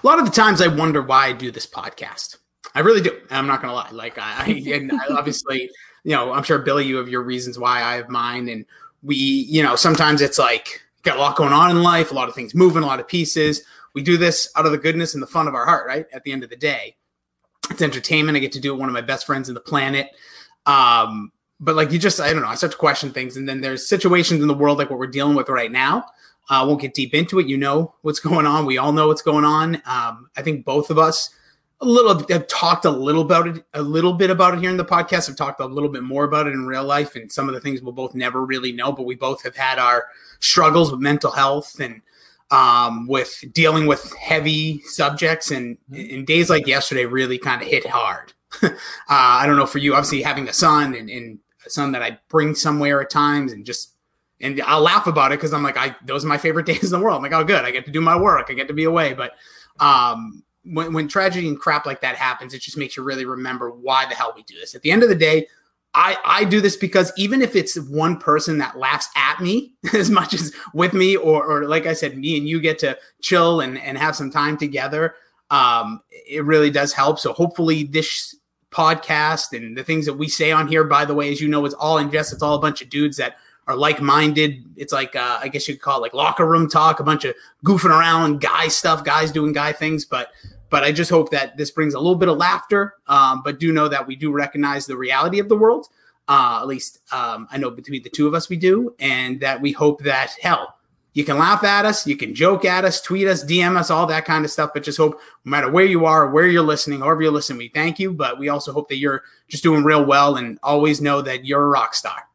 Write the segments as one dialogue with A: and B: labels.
A: A lot of the times I wonder why I do this podcast. I really do. I'm not going to lie. Like I obviously, I'm sure Billy, you have your reasons why, I have mine. And we, sometimes it's like got a lot going on in life, a lot of things moving, a lot of pieces. We do this out of the goodness and the fun of our heart, right? At the end of the day, it's entertainment. I get to do it with one of my best friends in the planet. But like I don't know, I start to question things. And then there's situations in the world like what we're dealing with right now. I won't get deep into it. You know what's going on. We all know what's going on. I think both of us have talked a little bit about it here in the podcast. I've talked a little bit more about it in real life, and some of the things we'll both never really know, but we both have had our struggles with mental health and with dealing with heavy subjects. And in days like yesterday really kind of hit hard. I don't know for you, obviously having a son and a son that I bring somewhere at times, and I'll laugh about it because I'm like, those are my favorite days in the world. I'm like, oh, good. I get to do my work. I get to be away. But when tragedy and crap like that happens, it just makes you really remember why the hell we do this. At the end of the day, I do this because even if it's one person that laughs at me as much as with me, or like I said, me and you get to chill and have some time together, it really does help. So hopefully this podcast and the things that we say on here, by the way, as you know, it's all in jest. It's all a bunch of dudes that are like-minded. It's like, I guess you could call it like locker room talk, a bunch of goofing around guy stuff, guys doing guy things. But I just hope that this brings a little bit of laughter, but do know that we do recognize the reality of the world. At least I know between the two of us we do, and that we hope that, hell, you can laugh at us, you can joke at us, tweet us, DM us, all that kind of stuff. But just hope no matter where you are, where you're listening, however you're listening, we thank you. But we also hope that you're just doing real well, and always know that you're a rock star.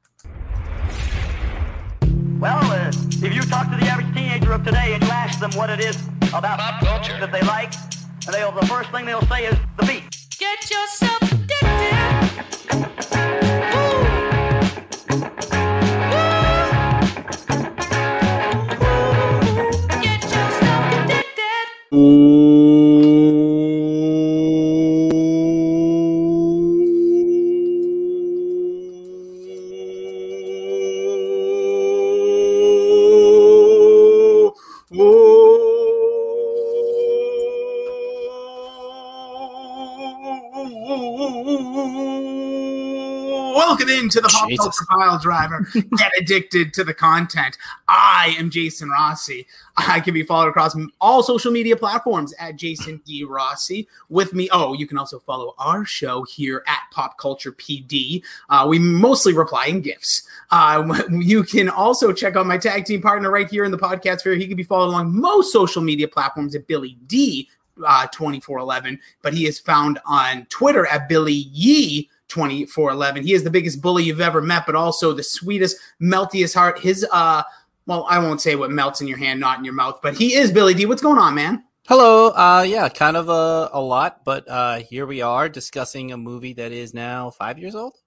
B: Well, if you talk to the average teenager of today and you ask them what it is about pop culture that they like, and the first thing they'll say is the beat.
C: Get yourself addicted. Get yourself addicted.
A: Welcome into the Pop Culture Pile Driver. Get addicted to the content. I am Jason Rossi. I can be followed across all social media platforms at Jason D. Rossi. With me, you can also follow our show here at Pop Culture PD. We mostly reply in GIFs. You can also check out my tag team partner right here in the podcast sphere. He can be followed along most social media platforms at Billy D. 2411, but he is found on Twitter at Billy Yee 2411. He is the biggest bully you've ever met, but also the sweetest, meltiest heart. His I won't say what melts in your hand, not in your mouth, but he is Billy D. What's going on, man?
D: Hello. Kind of a lot, but here we are discussing a movie that is now 5 years old.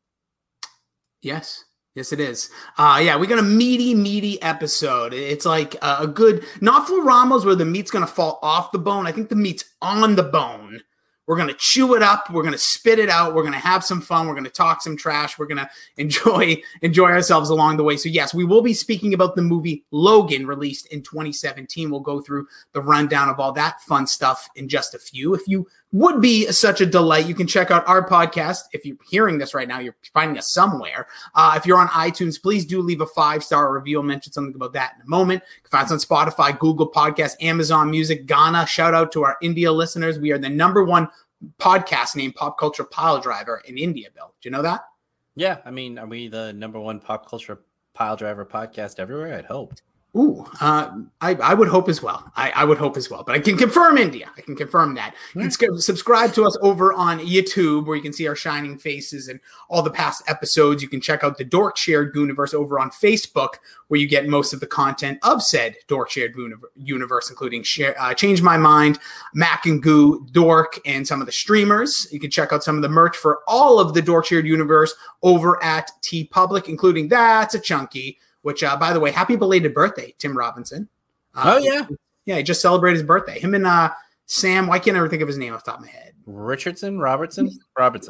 A: Yes, it is. We got a meaty episode. It's like a good, not for Ramos where the meat's going to fall off the bone. I think the meat's on the bone. We're going to chew it up. We're going to spit it out. We're going to have some fun. We're going to talk some trash. We're going to enjoy ourselves along the way. So yes, we will be speaking about the movie Logan, released in 2017. We'll go through the rundown of all that fun stuff in just a few. If you would be such a delight, you can check out our podcast. If you're hearing this right now, you're finding us somewhere. If you're on iTunes, please do leave a 5-star review. I'll mention something about that in a moment. You can find us on Spotify, Google Podcasts, Amazon Music, Ghana. Shout out to our India listeners. We are the #1 podcast named Pop Culture Pile Driver in India, Bill. Do you know that?
D: Yeah. I mean, are we the #1 Pop Culture Pile Driver podcast everywhere? I'd hope.
A: Ooh, I would hope as well. I would hope as well, but I can confirm India. I can confirm that. You can subscribe to us over on YouTube, where you can see our shining faces and all the past episodes. You can check out the Dork Shared Universe over on Facebook, where you get most of the content of said Dork Shared Universe, including Change My Mind, Mac and Goo, Dork, and some of the streamers. You can check out some of the merch for all of the Dork Shared Universe over at TeePublic, including That's a Chunky, which, by the way, happy belated birthday, Tim Robinson.
D: Yeah,
A: he just celebrated his birthday. Him and Sam, why can't I ever think of his name off the top of my head?
D: Robertson.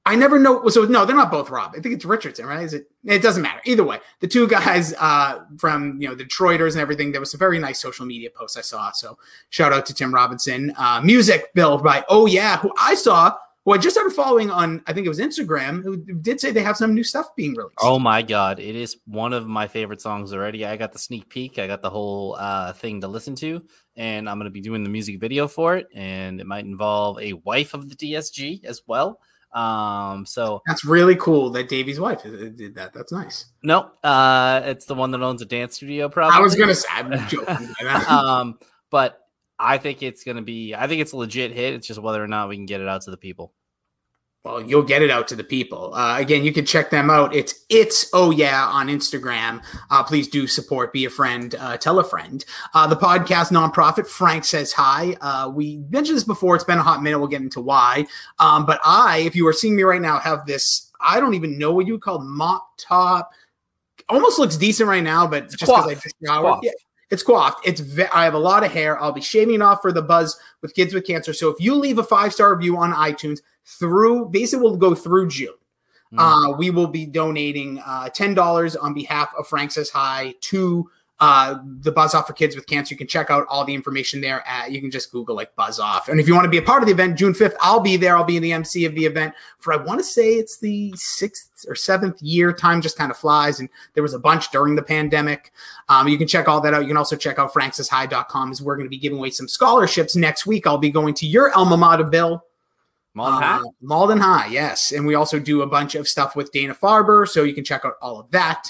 A: I never know. So no, they're not both Rob. I think it's Richardson, right? Is it? It doesn't matter. Either way, the two guys from the Detroiters and everything. There was a very nice social media post I saw. So shout out to Tim Robinson. Music Bill by Oh Yeah, who I saw. Who I just started following on, I think it was Instagram, who did say they have some new stuff being released.
D: Oh my God. It is one of my favorite songs already. I got the sneak peek. I got the whole thing to listen to, and I'm going to be doing the music video for it. And it might involve a wife of the DSG as well. So
A: that's really cool that Davey's wife did that. That's nice.
D: No, it's the one that owns a dance studio. Probably.
A: I was going to say, I'm joking.
D: But I think it's going to be, I think it's a legit hit. It's just whether or not we can get it out to the people.
A: Well, you'll get it out to the people. Again, you can check them out. It's Oh Yeah on Instagram. Please do support, be a friend, tell a friend. The podcast nonprofit, Frank Says Hi. We mentioned this before. It's been a hot minute. We'll get into why. But if you are seeing me right now, have this, I don't even know what you would call mop top. Almost looks decent right now, but just because I just showered. Yeah. It's coiffed. I have a lot of hair. I'll be shaving it off for the buzz with Kids with Cancer. So if you leave a 5-star review on iTunes we'll go through June. We will be donating $10 on behalf of Frank Says Hi to the Buzz Off for Kids with Cancer. You can check out all the information there. You can just Google like Buzz Off. And if you want to be a part of the event, June 5th, I'll be there. I'll be in the MC of the event for, I want to say it's the 6th or 7th year. Time just kind of flies. And there was a bunch during the pandemic. You can check all that out. You can also check out franksayshi.com as we're going to be giving away some scholarships next week. I'll be going to your alma mater, Bill. Malden High, yes. And we also do a bunch of stuff with Dana-Farber, so you can check out all of that.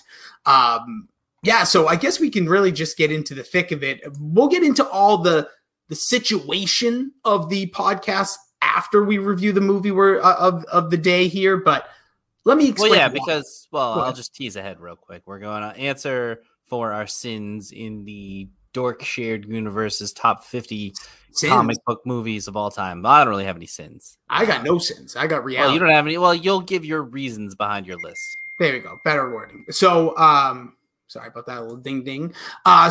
A: So I guess we can really just get into the thick of it. We'll get into all the situation of the podcast after we review the movie of the day here, but let me explain.
D: I'll just tease ahead real quick. We're going to answer for our sins in the Dork Shared Universe's top 50 comic book movies of all time. I don't really have any sins.
A: I got no sins. I got reality.
D: Well, you don't have any. Well, you'll give your reasons behind your list.
A: There we go. Better wording. So, sorry about that little ding ding. I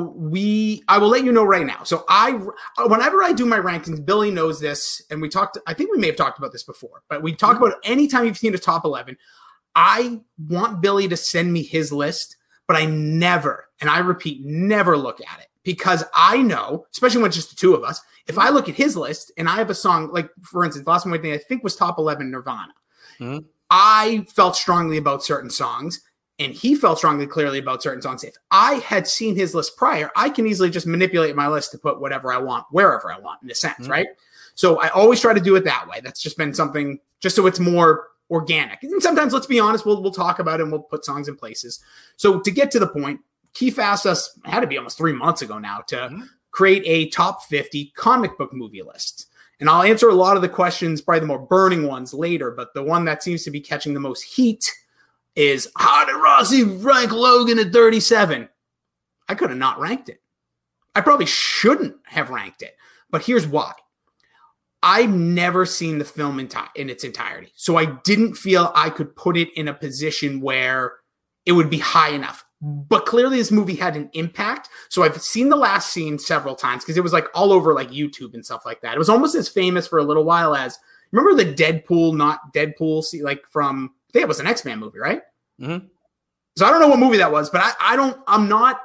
A: will let you know right now. So whenever I do my rankings, Billy knows this, and I think we may have talked about this before, but we talk about anytime you've seen a top 11, I want Billy to send me his list, but I never, and I repeat, never look at it. Because I know, especially when it's just the two of us, if I look at his list and I have a song, like, for instance, the last one I think was top 11 Nirvana. Mm-hmm. I felt strongly about certain songs, and he felt clearly about certain songs. If I had seen his list prior, I can easily just manipulate my list to put whatever I want, wherever I want, in a sense, right? So I always try to do it that way. That's just been something, just so it's more organic. And sometimes, let's be honest, we'll talk about it and we'll put songs in places. So to get to the point, Keith asked us, had to be almost 3 months ago now, to create a top 50 comic book movie list. And I'll answer a lot of the questions, probably the more burning ones later, but the one that seems to be catching the most heat is, how did Rossi rank Logan at 37? I could have not ranked it. I probably shouldn't have ranked it, but here's why. I've never seen the film in its entirety, so I didn't feel I could put it in a position where it would be high enough. But clearly this movie had an impact. So I've seen the last scene several times because it was like all over like YouTube and stuff like that. It was almost as famous for a little while as, remember the Deadpool, not Deadpool, like from, I think it was an X-Men movie, right? Mm-hmm. So I don't know what movie that was, but I'm not.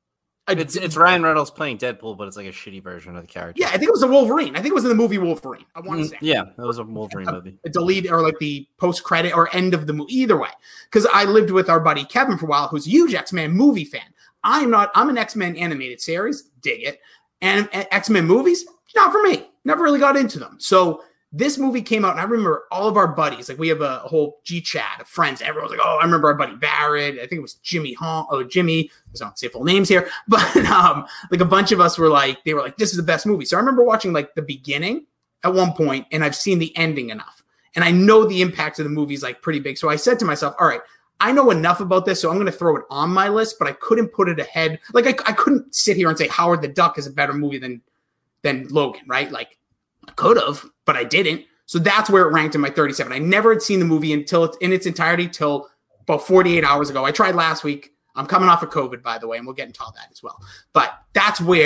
D: It's Ryan Reynolds playing Deadpool, but it's like a shitty version of the character.
A: Yeah, I think it was a Wolverine. I think it was in the movie Wolverine. I want to say.
D: Yeah, it was a Wolverine movie.
A: A delete or like the post-credit or end of the movie. Either way. Because I lived with our buddy Kevin for a while, who's a huge X-Men movie fan. I'm an X-Men animated series. Dig it. And X-Men movies, not for me. Never really got into them. So this movie came out, and I remember all of our buddies, like we have a whole G chat of friends. Everyone was like, oh, I remember our buddy Barrett. I think it was Jimmy. I don't say full names here, but like a bunch of us were like, they were like, this is the best movie. So I remember watching like the beginning at one point, and I've seen the ending enough. And I know the impact of the movie is like pretty big. So I said to myself, all right, I know enough about this, so I'm going to throw it on my list, but I couldn't put it ahead. Like I couldn't sit here and say Howard the Duck is a better movie than Logan, right? Like, I could have, but I didn't. So that's where it ranked in my 37. I never had seen the movie until it's in its entirety till about 48 hours ago. I tried last week. I'm coming off of COVID, by the way, and we'll get into all that as well. But that's where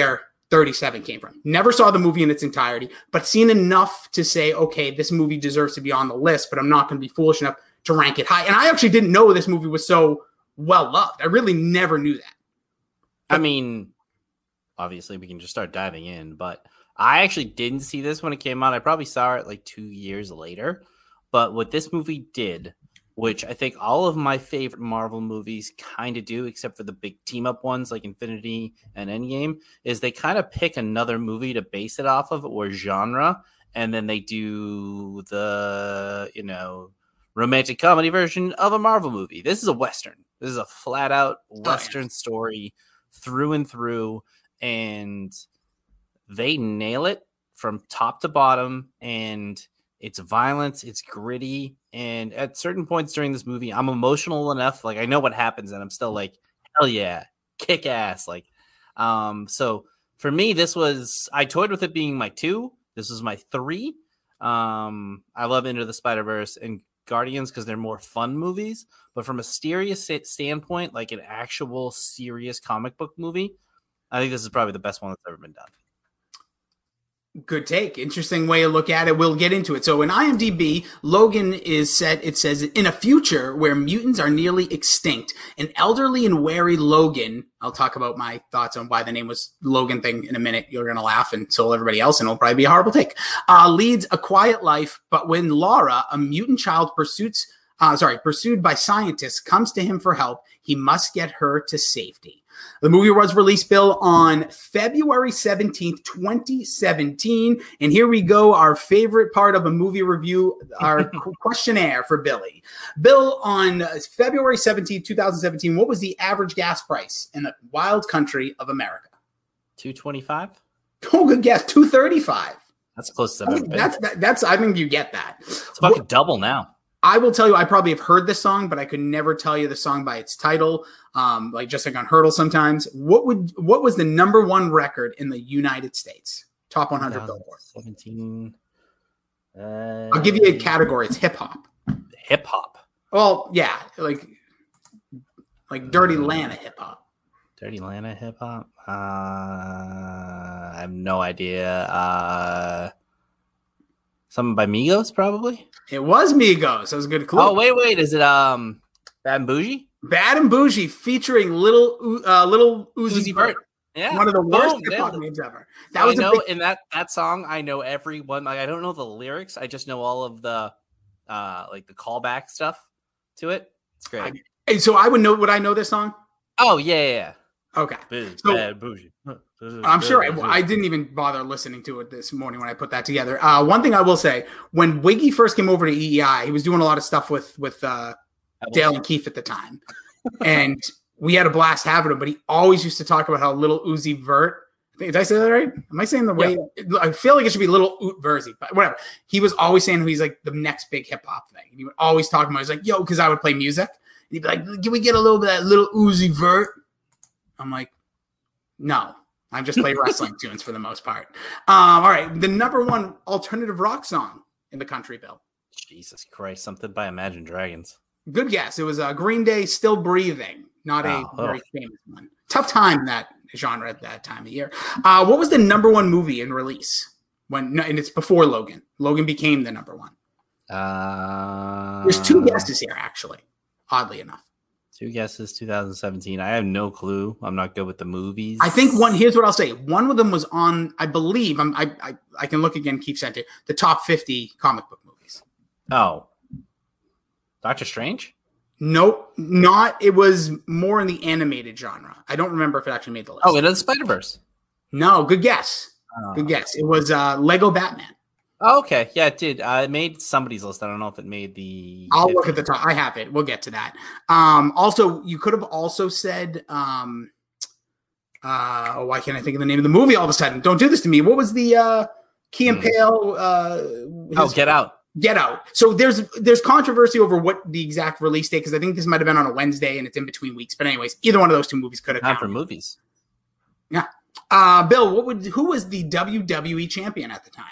A: 37 came from. Never saw the movie in its entirety, but seen enough to say, okay, this movie deserves to be on the list, but I'm not going to be foolish enough to rank it high. And I actually didn't know this movie was so well loved. I really never knew that.
D: I mean, obviously we can just start diving in, but I actually didn't see this when it came out. I probably saw it like 2 years later. But what this movie did, which I think all of my favorite Marvel movies kind of do, except for the big team up ones like Infinity and Endgame, is they kind of pick another movie to base it off of or genre, and then they do the, romantic comedy version of a Marvel movie. This is a Western. This is a flat out Western story through and through, and they nail it from top to bottom, and it's violence, it's gritty, and at certain points during this movie, I'm emotional enough, like I know what happens, and I'm still like, hell yeah, kick ass. Like, so for me, I toyed with it being my 2. This was my 3. I love Into the Spider-Verse and Guardians because they're more fun movies, but from a serious standpoint, like an actual serious comic book movie, I think this is probably the best one that's ever been done.
A: Good take. Interesting way to look at it. We'll get into it. So in IMDb, Logan is set, it says, in a future where mutants are nearly extinct, an elderly and wary Logan, I'll talk about my thoughts on why the name was Logan thing in a minute. You're going to laugh, and so will everybody else, and it'll probably be a horrible take. Leads a quiet life, but when Laura, a mutant child pursued by scientists, comes to him for help, he must get her to safety. The movie was released, Bill, on February 17th, 2017. And here we go, our favorite part of a movie review, our questionnaire for Billy. Bill, on February 17th, 2017, what was the average gas price in the wild country of America?
D: $2.25?
A: Oh, good guess. $2.35.
D: That's close to that.
A: That's. I think you get that.
D: It's fucking double now.
A: I will tell you, I probably have heard this song, but I could never tell you the song by its title. Just like on Hurdle sometimes. What was the number 1 record in the United States? Top 100 Billboard.
D: 17.
A: I'll give you a category. It's hip hop.
D: Hip hop.
A: Well, yeah, like Dirty Lana hip hop.
D: Dirty Lana hip hop. I have no idea. Something by Migos, probably.
A: It was Migos. That was a good clue.
D: Oh, wait. Is it Bad and Bougie?
A: Bad and Bougie featuring Little Uzi Vert.
D: Yeah,
A: one of the worst hip hop names ever.
D: In that song, I know everyone. Like, I don't know the lyrics. I just know all of the like the callback stuff to it. It's great.
A: So I would know. Would I know this song?
D: Oh yeah.
A: Okay.
D: Bad Bougie.
A: I'm sure I didn't even bother listening to it this morning when I put that together. One thing I will say, when Wiggy first came over to EEI, he was doing a lot of stuff with Dale and Keith at the time. And we had a blast having him, but he always used to talk about how Little Uzi Vert, did I say that right? Am I saying the way? Yeah. I feel like it should be Little Oot Verzi, but whatever. He was always saying he's like the next big hip hop thing. And he would always talk about, he's like, yo, because I would play music. And he'd be like, can we get a little bit of that Little Uzi Vert? I'm like, no. I just play wrestling tunes for the most part. All right. The number 1 alternative rock song in the country, Bill.
D: Jesus Christ. Something by Imagine Dragons. Good
A: guess. It was Green Day, Still Breathing. Not a very famous one. Tough time in that genre at that time of year. What was the number 1 movie in release? And it's before Logan. Logan became the number 1. There's 2 guesses here, actually. Oddly enough.
D: 2 guesses, 2017. I have no clue. I'm not good with the movies.
A: I think here's what I'll say. One of them was on, I believe, I can look again, Keith sent it, the top 50 comic book movies.
D: Oh. Doctor Strange?
A: Nope, not. It was more in the animated genre. I don't remember if it actually made the list.
D: Oh, Into the Spider-Verse.
A: No, good guess. Good guess. It was Lego Batman.
D: Oh, okay. Yeah, it did. It made somebody's list. I don't know if it made the...
A: I'll look at the top. I have it. We'll get to that. Also, you could have also said... why can't I think of the name of the movie all of a sudden? Don't do this to me. What was the Key and Peele...
D: Get Out.
A: Get Out. So there's controversy over what the exact release date, because I think this might have been on a Wednesday and it's in between weeks. But anyways, either one of those 2 movies could have
D: come for movies.
A: Yeah. Bill, who was the WWE champion at the time?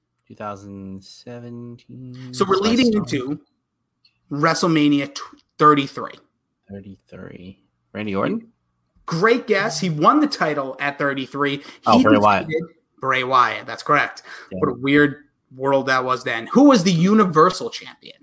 D: 2017.
A: So we're leading into WrestleMania 33.
D: 33. Randy Orton?
A: Great guess. He won the title at 33.
D: Oh,
A: He
D: Bray Wyatt.
A: defeated Bray Wyatt. That's correct.
D: Yeah.
A: What a weird world that was then. Who was the Universal Champion?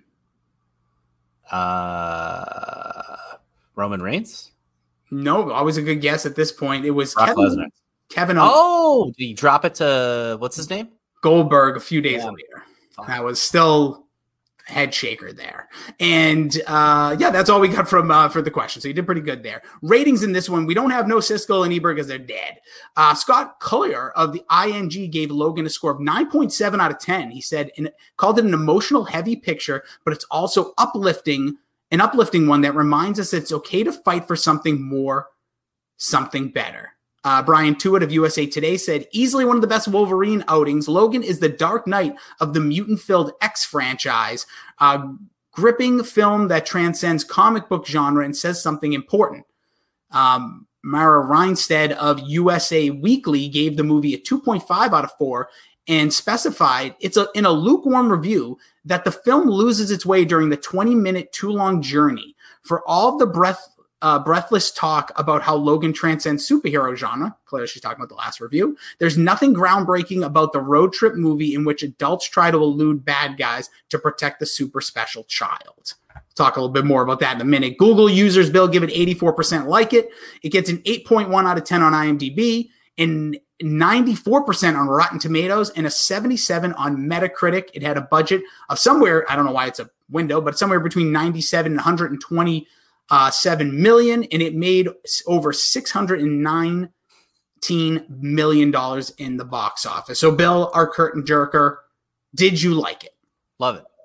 D: Roman Reigns?
A: No, always a good guess at this point. It was
D: Brock Lesnar.
A: Kevin Owens.
D: Oh, did he drop it to what's his name?
A: Goldberg a few days
D: Yeah.
A: later. That was still a head shaker there. And that's all we got from for the question. So you did pretty good there. Ratings in this one, we don't have no Siskel and Ebert because they're dead. Scott Collier of the ING gave Logan a score of 9.7 out of 10. He said, called it an emotional, heavy picture, but it's also uplifting one that reminds us it's okay to fight for something more, something better. Brian Tewitt of USA Today said, easily one of the best Wolverine outings. Logan is the Dark Knight of the mutant-filled X franchise, gripping film that transcends comic book genre and says something important. Mara Reinstead of USA Weekly gave the movie a 2.5 out of 4 and specified in a lukewarm review that the film loses its way during the 20-minute too long journey. For all of the breathless talk about how Logan transcends superhero genre, clearly she's talking about the last review, there's nothing groundbreaking about the road trip movie in which adults try to elude bad guys to protect the super special child. Talk a little bit more about that in a minute. Google users, Bill, give it 84% like it. It gets an 8.1 out of 10 on IMDb and 94% on Rotten Tomatoes and a 77 on Metacritic. It had a budget of somewhere, I don't know why it's a window, but somewhere between 97 and 127 million, and it made over $619 million in the box office. So, Bill, our curtain jerker, did you like it?
D: Love it.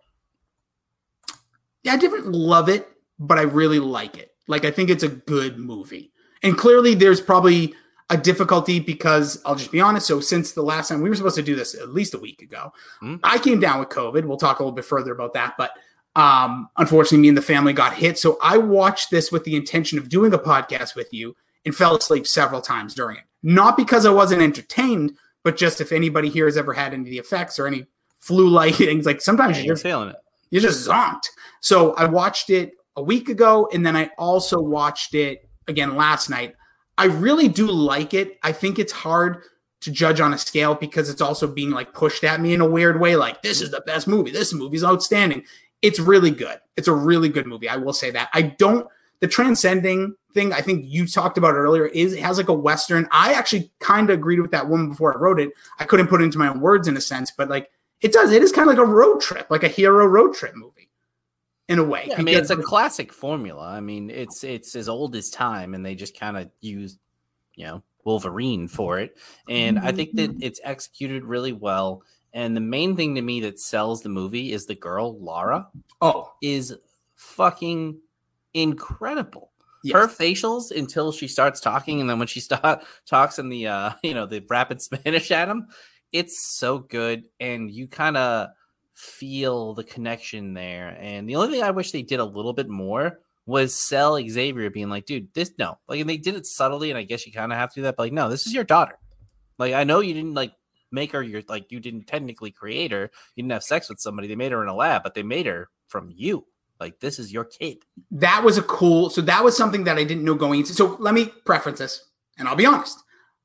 A: Yeah, I didn't love it, but I really like it. Like, I think it's a good movie. And clearly there's probably a difficulty because I'll just be honest. So since the last time we were supposed to do this at least a week ago, I came down with COVID. We'll talk a little bit further about that. But unfortunately, me and the family got hit. So I watched this with the intention of doing a podcast with you and fell asleep several times during it. Not because I wasn't entertained, but just if anybody here has ever had any of the effects or any flu-like things, like sometimes
D: You're feeling it.
A: you're just zonked. So I watched it a week ago, and then I also watched it again last night. I really do like it. I think it's hard to judge on a scale because it's also being like pushed at me in a weird way. Like, this is the best movie. This movie's outstanding. It's really good. It's a really good movie. I will say that. The transcending thing, I think you talked about earlier, it has like a Western. I actually kind of agreed with that woman before I wrote it. I couldn't put it into my own words in a sense, but like it is kind of like a road trip, like a hero road trip movie in a way.
D: Yeah, I mean, it's a classic formula. I mean, it's as old as time, and they just kind of used, Wolverine for it. And I think that it's executed really well. And the main thing to me that sells the movie is the girl, Lara.
A: Oh,
D: is fucking incredible.
A: Yes.
D: Her facials until she starts talking, and then when she talks in the the rapid Spanish at him, it's so good, and you kind of feel the connection there. And the only thing I wish they did a little bit more was sell Xavier being like, dude, and they did it subtly, and I guess you kind of have to do that, but like, no, this is your daughter. Like, I know you didn't like make her you didn't technically create her, you didn't have sex with somebody, they made her in a lab, but they made her from you. Like, this is your kid.
A: That was that was something that I didn't know going into. So let me preference this, and I'll be honest.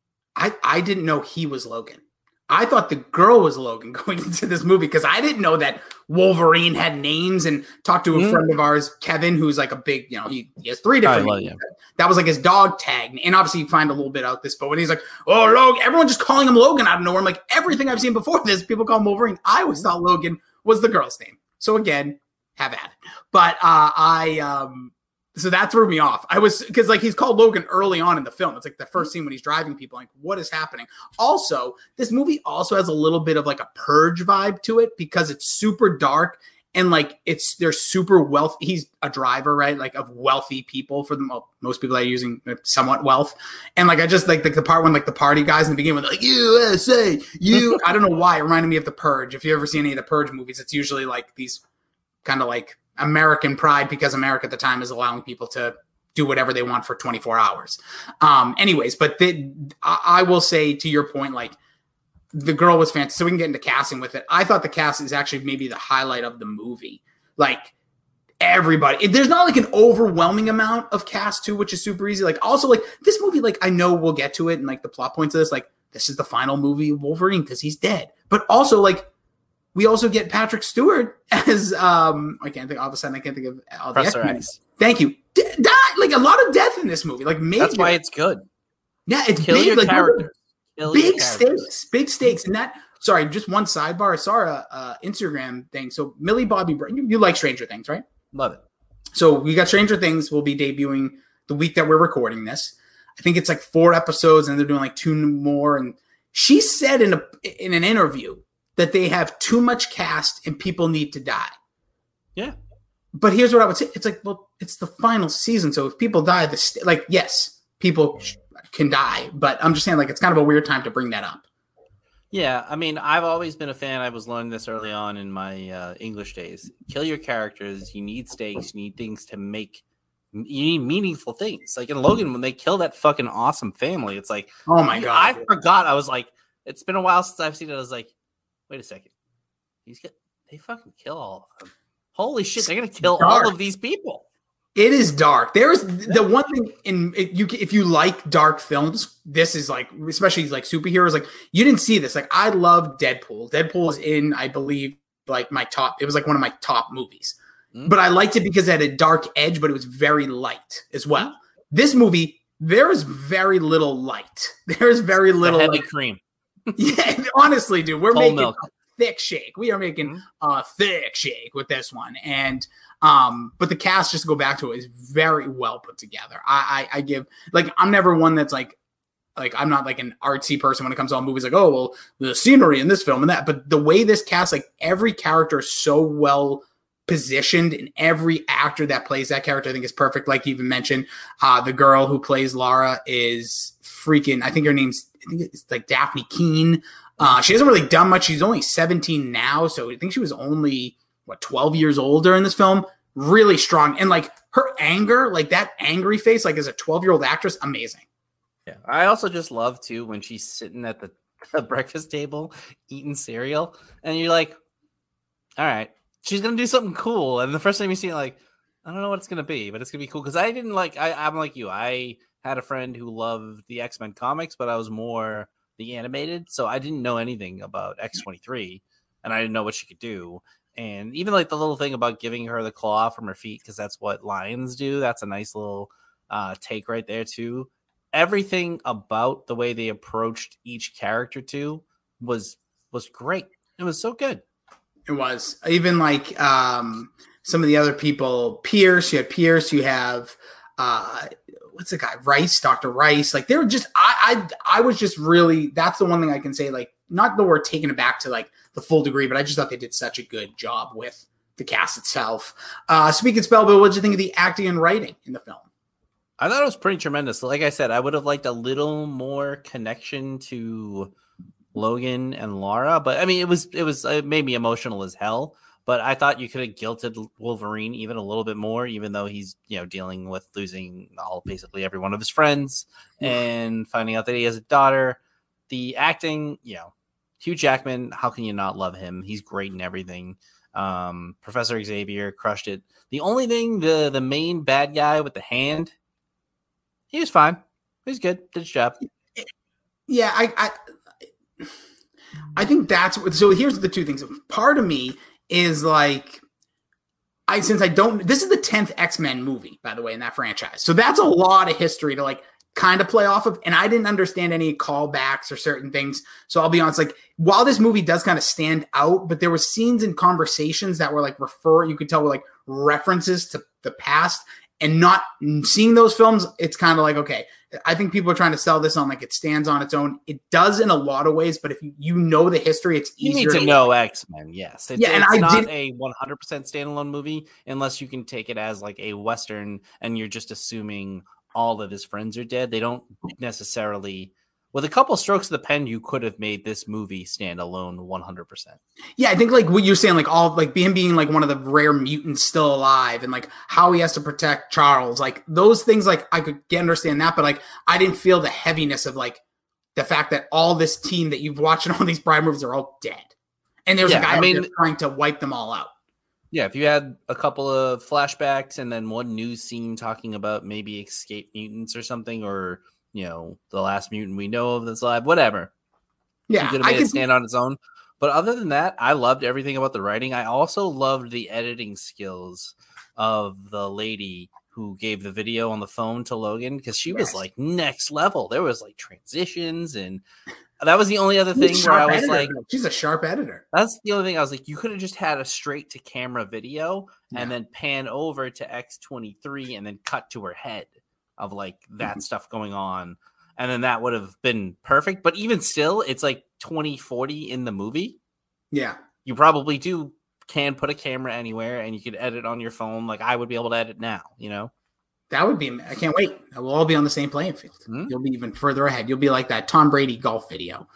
A: I didn't know he was Logan. I thought the girl was Logan going into this movie because I didn't know that Wolverine had names, and talked to a friend of ours, Kevin, who's like a big, he has 3 different names. That was like his dog tag. And obviously you find a little bit out this, but when he's like, oh, Logan, everyone just calling him Logan out of nowhere. I'm like, everything I've seen before this, people call him Wolverine. I always thought Logan was the girl's name. So again, have at it. But so that threw me off. Because like he's called Logan early on in the film. It's like the first scene when he's driving people. Like, what is happening? Also, this movie also has a little bit of like a Purge vibe to it because it's super dark and like they're super wealthy. He's a driver, right? Like of wealthy people for most people are using somewhat wealth. And like I just like the part when like the party guys in the beginning were like USA, I don't know why it reminded me of the Purge. If you ever see any of the Purge movies, it's usually like these kind of like American pride because America at the time is allowing people to do whatever they want for 24 hours. Anyways, but I will say to your point, like the girl was fantastic. So we can get into casting with it. I thought the cast is actually maybe the highlight of the movie. Like everybody. There's not like an overwhelming amount of cast too, which is super easy. Like also like this movie, like I know we'll get to it and like the plot points of this, like this is the final movie of Wolverine because he's dead. But also like we also get Patrick Stewart as I can't think all of a sudden I can't think of all the
D: Professor
A: X-Men.
D: X.
A: Thank you. Like a lot of death in this movie. Like major.
D: That's why it's good.
A: Yeah, it's
D: Kill
A: big,
D: your
A: like,
D: characters.
A: big stakes. And that, sorry, just one sidebar. I saw a Instagram thing. So Millie Bobby Brown, you like Stranger Things, right?
D: Love it.
A: So we got Stranger Things will be debuting the week that we're recording this. I think it's like 4 episodes and they're doing like 2 more. And she said in an interview that they have too much cast and people need to die.
D: Yeah.
A: But here's what I would say. It's like, well, it's the final season. So if people die, like, yes, people can die. But I'm just saying, like, it's kind of a weird time to bring that up.
D: Yeah, I mean, I've always been a fan. I was learning this early on in my English days. Kill your characters. You need stakes. You need things to make. You need meaningful things. Like in Logan, when they kill that fucking awesome family, it's like,
A: oh my God.
D: I forgot. I was like, it's been a while since I've seen it. I was like, wait a second. They fucking kill all of them. Holy shit, they're going to kill all of these people.
A: It is dark. There's the one thing if you like dark films, this is like, especially like superheroes, like you didn't see this. Like I love Deadpool. Deadpool is in, I believe, like my top, it was like one of my top movies. But I liked it because it had a dark edge, but it was very light as well. This movie, there is very little light. There's very little
D: heavy cream.
A: Yeah, honestly, dude, we're
D: Whole
A: making
D: milk.
A: a thick shake. We are making a thick shake with this one. And but the cast, just to go back to it, is very well put together. I give, like, I'm never one that's like I'm not like an artsy person when it comes to all movies, like, oh well, the scenery in this film and that. But the way this cast, like every character is so well positioned, and every actor that plays that character, I think is perfect. Like you even mentioned, the girl who plays Lara is freaking, I think it's like Daphne Keane. She hasn't really done much. She's only 17 now, so I think she was only 12 years old during this film. Really strong, and like her anger, like that angry face, like as a 12-year-old actress, amazing.
D: Yeah, I also just love too when she's sitting at the breakfast table eating cereal, and you're like, all right, she's gonna do something cool, and the first time you see it, like, I don't know what it's gonna be, but it's gonna be cool because I didn't like. I'm like you. I had a friend who loved the X-Men comics, but I was more the animated, so I didn't know anything about X-23, and I didn't know what she could do. And even like the little thing about giving her the claw from her feet, because that's what lions do. That's a nice little take right there too. Everything about the way they approached each character too was great. It was so good.
A: It was. Even like some of the other people, Pierce, you have what's the guy? Rice, Dr. Rice. Like they were just I was just really, that's the one thing I can say, like, not that we're taking it back to like the full degree, but I just thought they did such a good job with the cast itself. Speaking of Spellbill, what did you think of the acting and writing in the film?
D: I thought it was pretty tremendous. Like I said, I would have liked a little more connection to Logan and Lara, but I mean, it made me emotional as hell. But I thought you could have guilted Wolverine even a little bit more, even though he's, dealing with losing basically every one of his friends and finding out that he has a daughter. The acting, Hugh Jackman, how can you not love him? He's great in everything. Professor Xavier crushed it. The only thing, the main bad guy with the hand, he was fine. He was good. Did his job.
A: Yeah, I think that's what. So here's the two things. Part of me is like, this is the 10th X-Men movie, by the way, in that franchise. So that's a lot of history to like kind of play off of. And I didn't understand any callbacks or certain things. So I'll be honest, like while this movie does kind of stand out, but there were scenes and conversations that were like you could tell were like references to the past, and not seeing those films. It's kind of like, okay, I think people are trying to sell this on like it stands on its own. It does in a lot of ways, but if you know the history, it's easier.
D: You need to know X-Men, yes. It's
A: I
D: not a 100% standalone movie unless you can take it as like a Western and you're just assuming all of his friends are dead. They don't necessarily, with a couple strokes of the pen, you could have made this movie stand alone 100%.
A: Yeah, I think like what you're saying, like all like him being like one of the rare mutants still alive, and like how he has to protect Charles, like those things, like I could understand that, but like I didn't feel the heaviness of like the fact that all this team that you've watched in all these Prime movies are all dead, and there's a guy trying to wipe them all out.
D: Yeah, if you had a couple of flashbacks and then one news scene talking about maybe escape mutants or something, or the last mutant we know of that's alive, whatever.
A: Yeah,
D: You could have made it stand on its own. But other than that, I loved everything about the writing. I also loved the editing skills of the lady who gave the video on the phone to Logan, because she was like next level. There was like transitions, and that was the only other thing where I was like,
A: she's a sharp editor.
D: That's the only thing I was like, you could have just had a straight to camera video and then pan over to X-23 and then cut to her head of like that stuff going on. And then that would have been perfect. But even still, it's like 2040 in the movie.
A: Yeah.
D: You probably can put a camera anywhere and you could edit on your phone. Like I would be able to edit now,
A: That would be, I can't wait. We'll all be on the same playing field. Mm-hmm. You'll be even further ahead. You'll be like that Tom Brady golf video.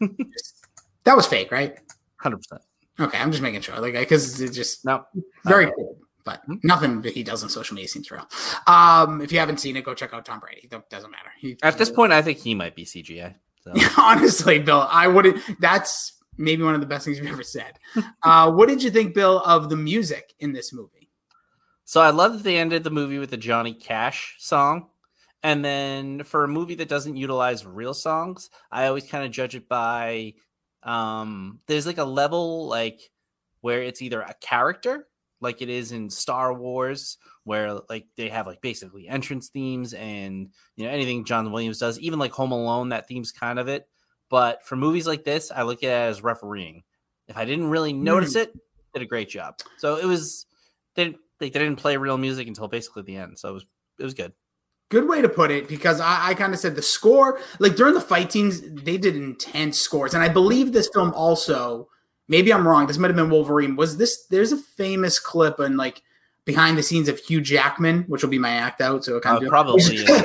A: That was fake, right?
D: 100%.
A: Okay, I'm just making sure. Like, because it's just very cool. But nothing that he does on social media seems real. If you haven't seen it, go check out Tom Brady. It doesn't matter.
D: At this point, I think he might be CGI. So.
A: Honestly, Bill, I wouldn't. That's maybe one of the best things you've ever said. What did you think, Bill, of the music in this movie?
D: So I love that they ended the movie with the Johnny Cash song. And then for a movie that doesn't utilize real songs, I always kind of judge it by there's like a level like where it's either a character like it is in Star Wars, where like they have like basically entrance themes and anything John Williams does, even like Home Alone, that theme's kind of it. But for movies like this, I look at it as refereeing. If I didn't really notice it, did a great job. So it was they didn't play real music until basically the end. So it was good.
A: Good way to put it, because I kind of said the score, like during the fight scenes, they did intense scores. And I believe this film also, maybe I'm wrong, this might have been Wolverine. There's a famous clip on like behind the scenes of Hugh Jackman, which will be my act out. So it kind of
D: probably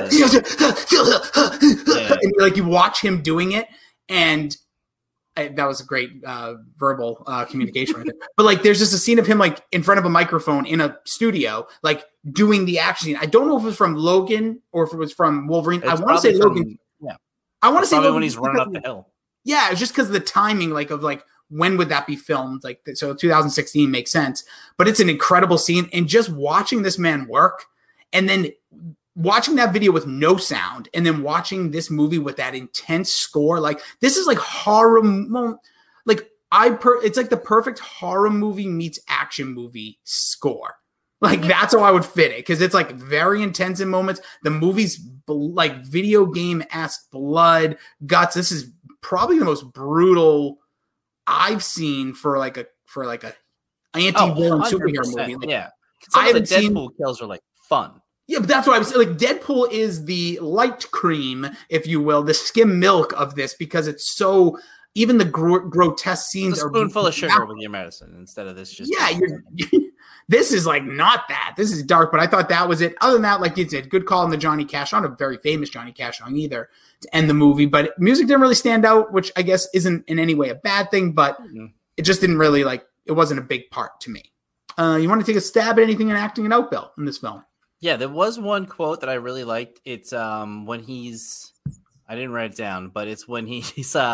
A: and like you watch him doing it, and that was a great verbal communication right there. But like, there's just a scene of him like in front of a microphone in a studio, like doing the action scene. I don't know if it was from Logan or if it was from Wolverine. I want to say Logan.
D: Yeah,
A: I want to say Logan
D: when he's running up the hill.
A: Yeah, it's just because of the timing, like of like when would that be filmed? Like, so 2016 makes sense. But it's an incredible scene, and just watching this man work, and then watching that video with no sound, and then watching this movie with that intense score, like this is like horror, like it's like the perfect horror movie meets action movie score. Like that's how I would fit it, because it's like very intense in moments. The movie's like video game-esque blood, guts. This is probably the most brutal I've seen for like a anti-villain superhero movie. Like,
D: yeah, some of the Deadpool kills are like fun.
A: Yeah, but that's what I was saying. Like, Deadpool is the light cream, if you will, the skim milk of this, because it's so, even the grotesque scenes
D: are a spoonful of sugar with your medicine instead of this. Just
A: this is like not that. This is dark, but I thought that was it. Other than that, like you said, good call on the Johnny Cash. Not a very famous Johnny Cash song either to end the movie, but music didn't really stand out, which I guess isn't in any way a bad thing, but it just didn't really it wasn't a big part to me. You want to take a stab at anything in acting and out, Bill, in this film?
D: Yeah, there was one quote that I really liked. It's when I didn't write it down, but it's when he's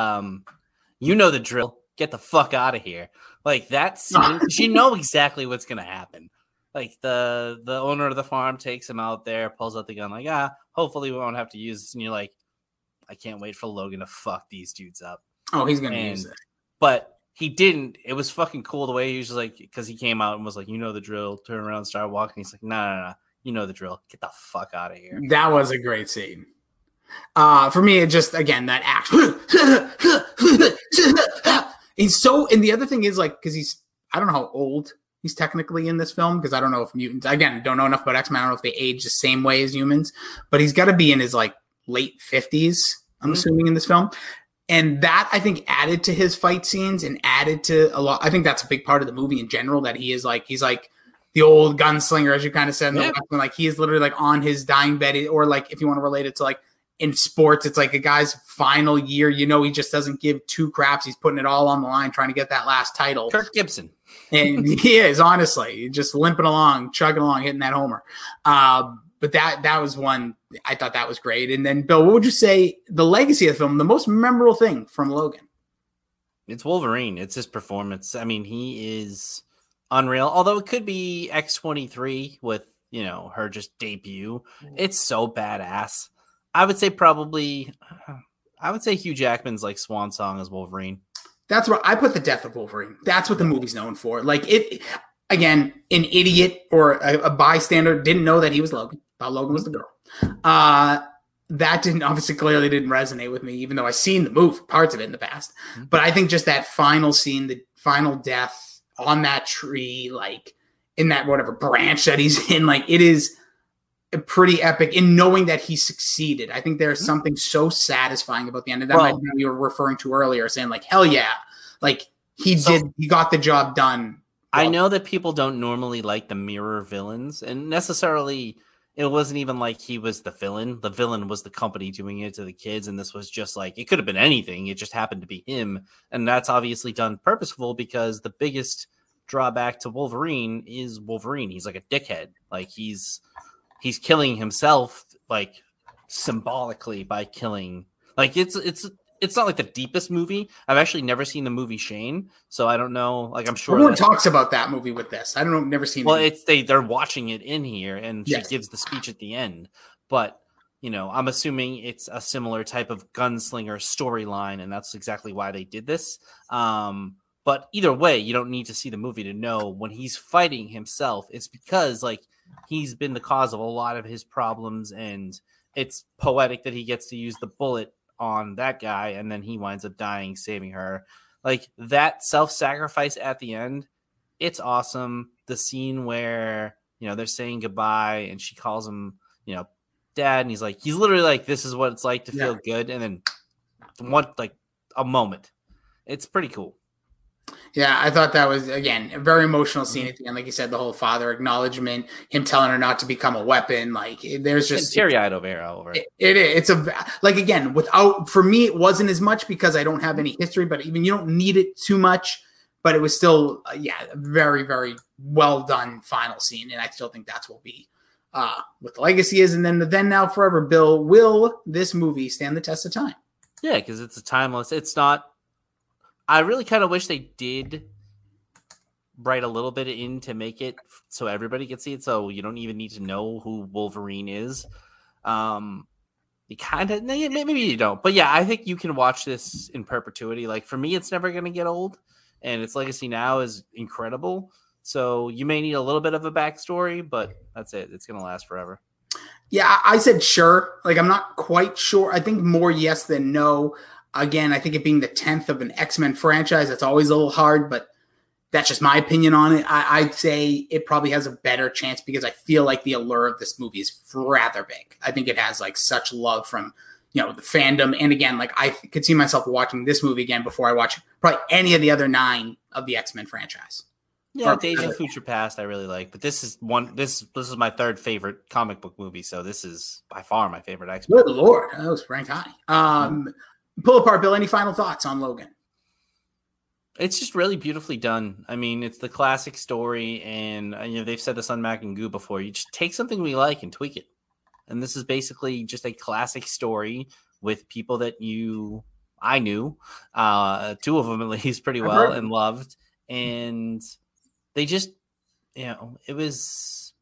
D: you know the drill, get the fuck out of here. Like that scene, you know exactly what's gonna happen. Like the owner of the farm takes him out there, pulls out the gun, like, hopefully we won't have to use this. And you're like, I can't wait for Logan to fuck these dudes up.
A: Oh, he's gonna use it.
D: But he didn't. It was fucking cool the way he was just like, because he came out and was like, you know the drill, turn around, start walking. He's like, no. You know the drill. Get the fuck out of here.
A: That was a great scene. For me, it just, again, that action. He's so, and the other thing is like, because I don't know how old he's technically in this film, because I don't know if mutants, again, don't know enough about X-Men. I don't know if they age the same way as humans, but he's got to be in his like late 50s, I'm assuming, in this film. And that, I think, added to his fight scenes and added to a lot. I think that's a big part of the movie in general, that he's like the old gunslinger, as you kind of said, like he is literally like on his dying bed, or like if you want to relate it to like in sports, it's like a guy's final year. He just doesn't give two craps. He's putting it all on the line, trying to get that last title.
D: Kirk Gibson,
A: and he is honestly just limping along, chugging along, hitting that homer. But that was one. I thought that was great. And then Bill, what would you say the legacy of the film, the most memorable thing from Logan?
D: It's Wolverine. It's his performance. I mean, he is unreal. Although it could be X-23 with, her just debut. It's so badass. I would say Hugh Jackman's like swan song as Wolverine.
A: That's where I put the death of Wolverine. That's what the movie's known for. Like it, again, an idiot or a bystander didn't know that he was Logan. Thought Logan was the girl. That clearly didn't resonate with me, even though I've seen the movie, parts of it in the past. But I think just that final scene, the final death on that tree, like in that whatever branch that he's in, like it is pretty epic in knowing that he succeeded. I think there's something so satisfying about the end of that. Like you were referring to earlier, saying like, hell yeah, like he got the job done.
D: I know that people don't normally like the mirror villains, and necessarily it wasn't even like he was the villain. The villain was the company doing it to the kids, and this was just like, it could have been anything. It just happened to be him, and that's obviously done purposeful because the biggest drawback to Wolverine is Wolverine. He's like a dickhead. Like he's killing himself, like symbolically by killing. Like it's not like the deepest movie. I've actually never seen the movie Shane, so I don't know. Like I'm sure
A: everyone talks about that movie with this. I don't know. I've never seen.
D: Well, they're watching it in here, and she gives the speech at the end. But I'm assuming it's a similar type of gunslinger storyline, and that's exactly why they did this. But either way, you don't need to see the movie to know when he's fighting himself. It's because like he's been the cause of a lot of his problems, and it's poetic that he gets to use the bullet on that guy, and then he winds up dying, saving her. Like that self-sacrifice at the end, it's awesome. The scene where, they're saying goodbye and she calls him, dad, and he's literally like, this is what it's like to feel good. And then a moment. It's pretty cool.
A: Yeah, I thought that was, again, a very emotional scene at the end. Like you said, the whole father acknowledgement, him telling her not to become a weapon. Like, there's just
D: teary-eyed over it.
A: It's again, for me, it wasn't as much because I don't have any history, but even you don't need it too much. But it was still, a very, very well done final scene. And I still think that's what what the legacy is. And then the then, now, forever, Bill, will this movie stand the test of time?
D: Yeah, because it's a timeless, it's not. I really kind of wish they did write a little bit in to make it so everybody could see it, so you don't even need to know who Wolverine is. You kind of, maybe you don't, but yeah, I think you can watch this in perpetuity. Like for me, it's never going to get old, and its legacy now is incredible. So you may need a little bit of a backstory, but that's it. It's going to last forever.
A: Yeah, I said sure. Like I'm not quite sure. I think more yes than no. Again, I think it being the 10th of an X-Men franchise, that's always a little hard, but that's just my opinion on it. I'd say it probably has a better chance because I feel like the allure of this movie is rather big. I think it has like such love from, the fandom. And again, like I could see myself watching this movie again before I watch probably any of the other 9 of the X-Men franchise.
D: Yeah, Days of Future Past I really like, but this is my 3rd favorite comic book movie, so this is by far my favorite X-Men.
A: Good Lord, that was ranked high. Pull apart, Bill. Any final thoughts on Logan?
D: It's just really beautifully done. I mean, it's the classic story, and they've said this on Mac and Goo before. You just take something we like and tweak it, and this is basically just a classic story with people that I knew, 2 of them at least pretty well and loved, and they just, it was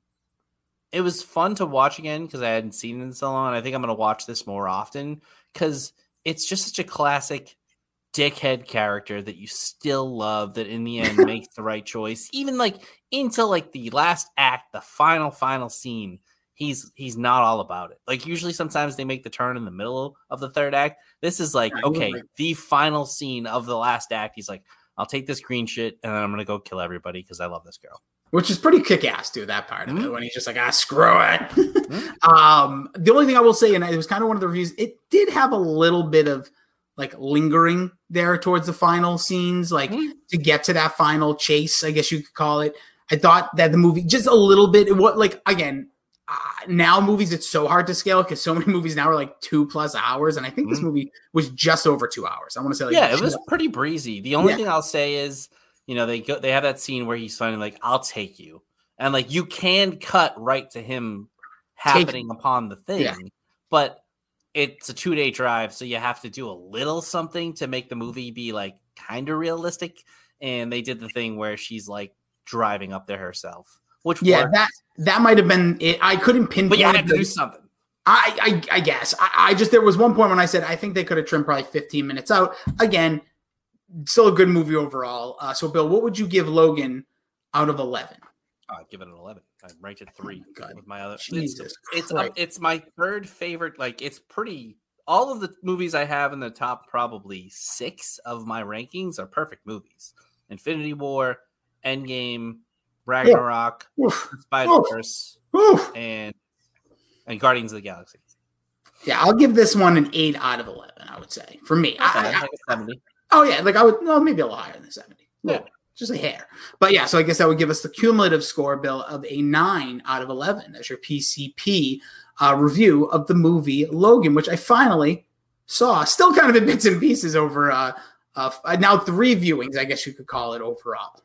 D: fun to watch again because I hadn't seen it in so long, and I think I'm going to watch this more often because it's just such a classic dickhead character that you still love, that in the end makes the right choice. Even like into like the last act, the final scene, he's not all about it. Like usually sometimes they make the turn in the middle of the 3rd act. This is like, okay, the final scene of the last act. He's like, I'll take this green shit and then I'm going to go kill everybody because I love this girl.
A: Which is pretty kick-ass, too, that part of it, when he's just like, screw it. The only thing I will say, and it was kind of one of the reviews, it did have a little bit of, like, lingering there towards the final scenes, like, to get to that final chase, I guess you could call it. I thought that the movie, just a little bit, now movies, it's so hard to scale because so many movies now are, like, 2+ hours, and I think this movie was just over 2 hours. I want to say, like,
D: it was pretty breezy. The only thing I'll say is, they have that scene where he's finally like, I'll take you. And like, you can cut right to him happening upon the thing, but it's a 2-day drive. So you have to do a little something to make the movie be like kind of realistic. And they did the thing where she's like driving up there herself, which
A: Yeah,
D: worked.
A: that might have been it. I couldn't pinpoint.
D: But you had to
A: the-
D: do something.
A: I guess. I just, there was one point when I said I think they could have trimmed probably 15 minutes out. Again, still a good movie overall. So, Bill, what would you give Logan out of 11?
D: I'd give it an 11. I ranked it 3
A: God.
D: with my other.
A: Jesus
D: It's
A: Christ.
D: it's my third favorite. Like, it's pretty. All of the movies I have in the top probably 6 of my rankings are perfect movies. Infinity War, Endgame, Ragnarok,
A: Oof.
D: Spider-Verse,
A: Oof.
D: and Guardians of the Galaxy.
A: Yeah, I'll give this one an 8 out of 11, I would say. For me.
D: Like a 70.
A: Oh, yeah. Like, I would, well, maybe a little higher than 70.
D: Yeah.
A: Just a hair. But yeah, so I guess that would give us the cumulative score, Bill, of a 9 out of 11. That's your PCP review of the movie Logan, which I finally saw. Still kind of in bits and pieces over now 3 viewings, I guess you could call it overall.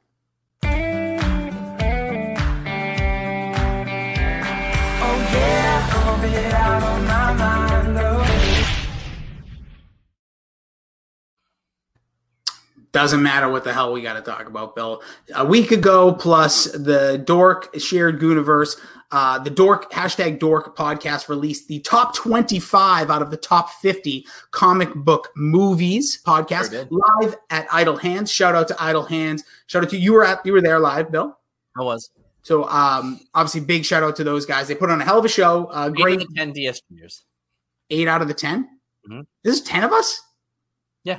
A: Doesn't matter what the hell we got to talk about, Bill. A week ago, plus the Dork Shared Gooniverse, the Dork #Dork podcast released the top 25 out of the top 50 comic book movies podcast live at Idle Hands. Shout out to Idle Hands. Shout out to you were there live, Bill.
D: I was.
A: So obviously, big shout out to those guys. They put on a hell of a show. Great.
D: 8 out of the 10 DSGers.
A: 8 out of the 10.
D: Mm-hmm.
A: This is 10 of us.
D: Yeah.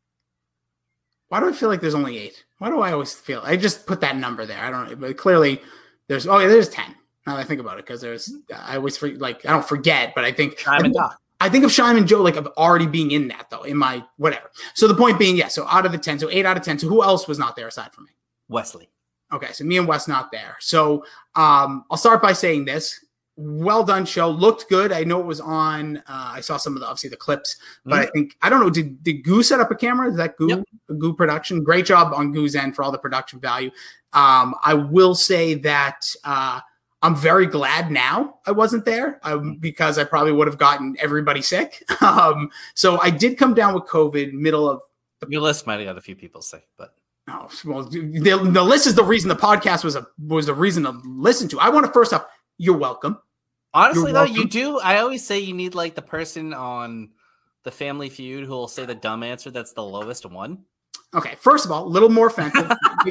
A: Why do I feel like there's only 8? Why do I always feel? I just put that number there. I don't know, but clearly there's 10. Now that I think about it, because I always I don't forget, but I think
D: Simon Doc.
A: I think of Shime and Joe like of already being in that though, in my whatever. So the point being, yeah, so out of the 10, so 8 out of 10. So who else was not there aside from me?
D: Wesley.
A: Okay, so me and Wes not there. So I'll start by saying this. Well done show. Looked good. I know it was on. I saw some of the clips, but I think, I don't know. Did Goo set up a camera? Is that Goo?
D: Yep.
A: Goo production? Great job on Goo's end for all the production value. I will say that I'm very glad now I wasn't there because I probably would have gotten everybody sick. So I did come down with COVID middle of.
D: Your list might have got a few people sick, but.
A: Oh, well, the list is the reason the podcast was a reason to listen to. I want to first off, you're welcome.
D: Honestly, though, you do. I always say you need like the person on the Family Feud who will say the dumb answer that's the lowest one.
A: Okay, first of all, a little more offensive.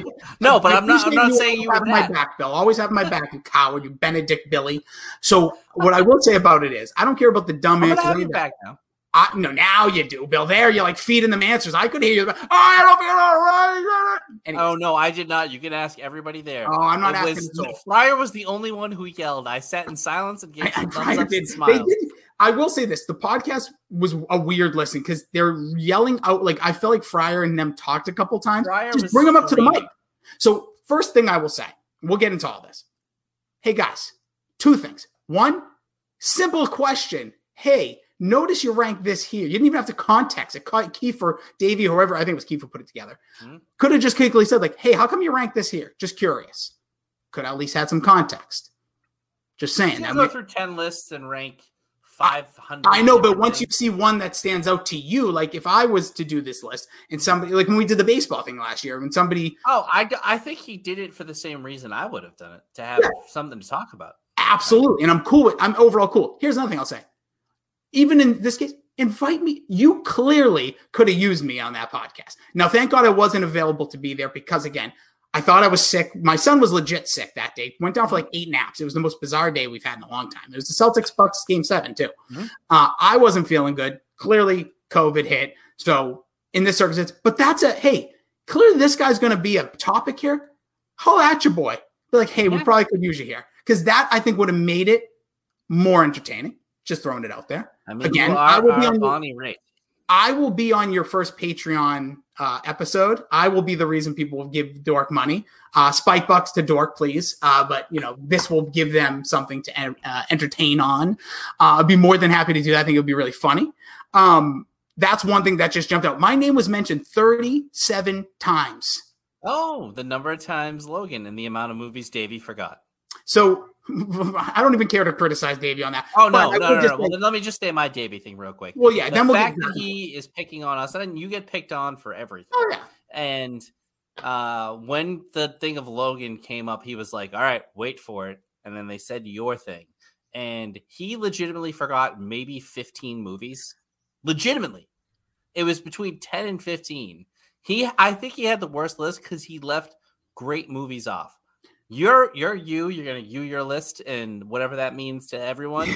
D: No, but I'm not saying you
A: have
D: were
A: my
D: that.
A: back, Bill. Always have my back, you coward, you Benedict Billy. So what I will say about it is, I don't care about the dumb
D: I'm
A: answers.
D: gonna have you back now.
A: No, now you do, Bill. There, you're like feeding them answers. I could hear you. Oh, I don't feel all right. Anyways.
D: Oh no, I did not. You can ask everybody there.
A: Oh, I'm not asking.
D: Fryer was the only one who yelled. I sat in silence and gave some thumbs up and
A: They
D: smiles.
A: did. I will say this: the podcast was a weird listen because they're yelling out. Like I felt like Fryer and them talked a couple times.
D: Fryer
A: Just
D: was
A: bring them up to the
D: screaming.
A: mic. So first thing I will say, we'll get into all this. Hey guys, 2 things. 1, simple question. Hey, notice you ranked this here. You didn't even have to context it. Kiefer, Davey, whoever, I think it was Kiefer put it together.
D: Mm-hmm.
A: Could have just quickly said like, hey, how come you ranked this here? Just curious. Could have at least had some context. Just saying.
D: You go through 10 lists and rank 500.
A: I know, but
D: different
A: once
D: things.
A: you see one that stands out to you, like if I was to do this list and somebody, like when we did the baseball thing last year, when somebody,
D: Oh, I think he did it for the same reason I would have done it, to have something to talk about.
A: absolutely, and I'm overall cool. Here's another thing I'll say. Even in this case, invite me. You clearly could have used me on that podcast. Now, thank God I wasn't available to be there because, again, I thought I was sick. My son was legit sick that day. Went down for like 8 naps. It was the most bizarre day we've had in a long time. It was the Celtics-Bucks game 7, too.
D: Mm-hmm.
A: I wasn't feeling good. Clearly, COVID hit. So, in this circumstance, but hey, clearly this guy's going to be a topic here. Holla at your boy. Be like, hey, we probably could use you here. Because that, I think, would have made it more entertaining. Just throwing it out there.
D: I mean,
A: Again,
D: you
A: I
D: are
A: will be
D: our
A: on
D: Bonnie Raitt.
A: I will be on your first Patreon episode. I will be the reason people will give Dork money. Spike bucks to Dork, please. But, this will give them something to entertain on. I'd be more than happy to do that. I think it would be really funny. That's one thing that just jumped out. My name was mentioned 37 times.
D: Oh, the number of times Logan and the amount of movies Davey forgot.
A: So I don't even care to criticize Davey on that.
D: Oh,
A: But
D: no.
A: I will just
D: Well,
A: say-
D: then let me just say my Davey thing real quick.
A: Well, yeah,
D: The
A: then we'll
D: fact
A: get
D: that he is picking on us, and you get picked on for everything.
A: Oh, yeah.
D: And when the thing of Logan came up, he was like, all right, wait for it. And then they said your thing. And he legitimately forgot maybe 15 movies. Legitimately. It was between 10 and 15. I think he had the worst list because he left great movies off. You're gonna your list and whatever that means to everyone,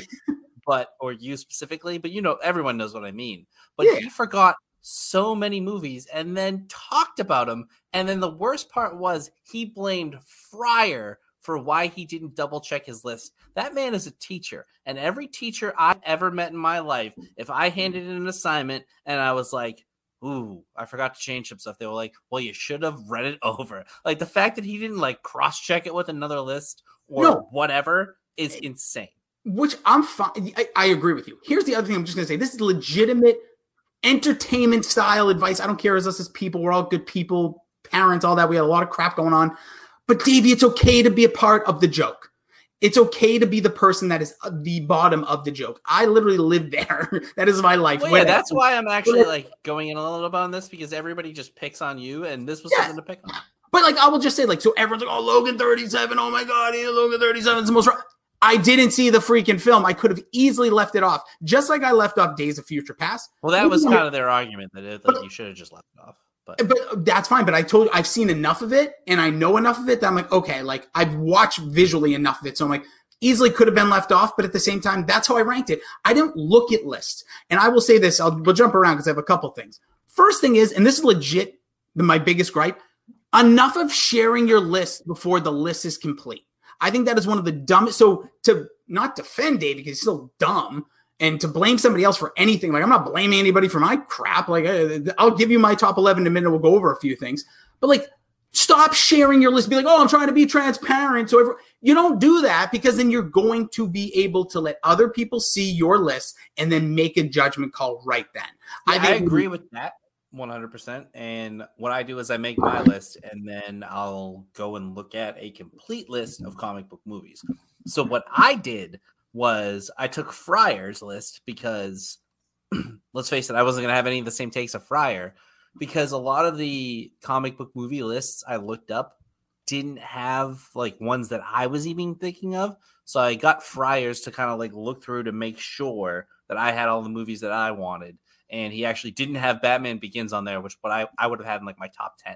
D: or you specifically, but everyone knows what I mean. But he forgot so many movies and then talked about them. And then the worst part was he blamed Fryer for why he didn't double check his list. That man is a teacher, and every teacher I've ever met in my life, if I handed in an assignment and I was like, ooh, I forgot to change some stuff, they were like, well, you should have read it over. Like, the fact that he didn't like cross-check it with another list or whatever is insane.
A: Which I'm fine. I agree with you. Here's the other thing I'm just going to say. This is legitimate entertainment style advice. I don't care as us as people. We're all good people, parents, all that. We had a lot of crap going on. But Davey, it's okay to be a part of the joke. It's okay to be the person that is the bottom of the joke. I literally live there. That is my life.
D: Well, yeah, that's why I'm actually like going in a little bit on this, because everybody just picks on you, and this was something to pick on.
A: But like, I will just say, like, so everyone's like, oh, Logan 37. Oh my God, Logan 37 is the most. I didn't see the freaking film. I could have easily left it off, just like I left off Days of Future Past.
D: Well, that was kind of their argument that you should have just left it off.
A: But that's fine. But I told you, I've seen enough of it, and I know enough of it that I'm like, okay, like I've watched visually enough of it, so I'm like, easily could have been left off. But at the same time, that's how I ranked it. I didn't look at lists, and I will say this: we'll jump around because I have a couple things. First thing is, and this is legit, my biggest gripe: enough of sharing your list before the list is complete. I think that is one of the dumbest. So to not defend Dave because he's still dumb, and to blame somebody else for anything, like I'm not blaming anybody for my crap. Like I'll give you my top 11 in a minute. We'll go over a few things, but like stop sharing your list. Be like, oh, I'm trying to be transparent. So you don't do that, because then you're going to be able to let other people see your list and then make a judgment call right then.
D: Yeah, I agree with that 100%. And what I do is I make my list, and then I'll go and look at a complete list of comic book movies. So what I did was I took Fryer's list because, let's face it, I wasn't going to have any of the same takes of Fryer, because a lot of the comic book movie lists I looked up didn't have like ones that I was even thinking of. So I got Fryer's to kind of like look through to make sure that I had all the movies that I wanted. And he actually didn't have Batman Begins on there, which I would have had in like my top 10.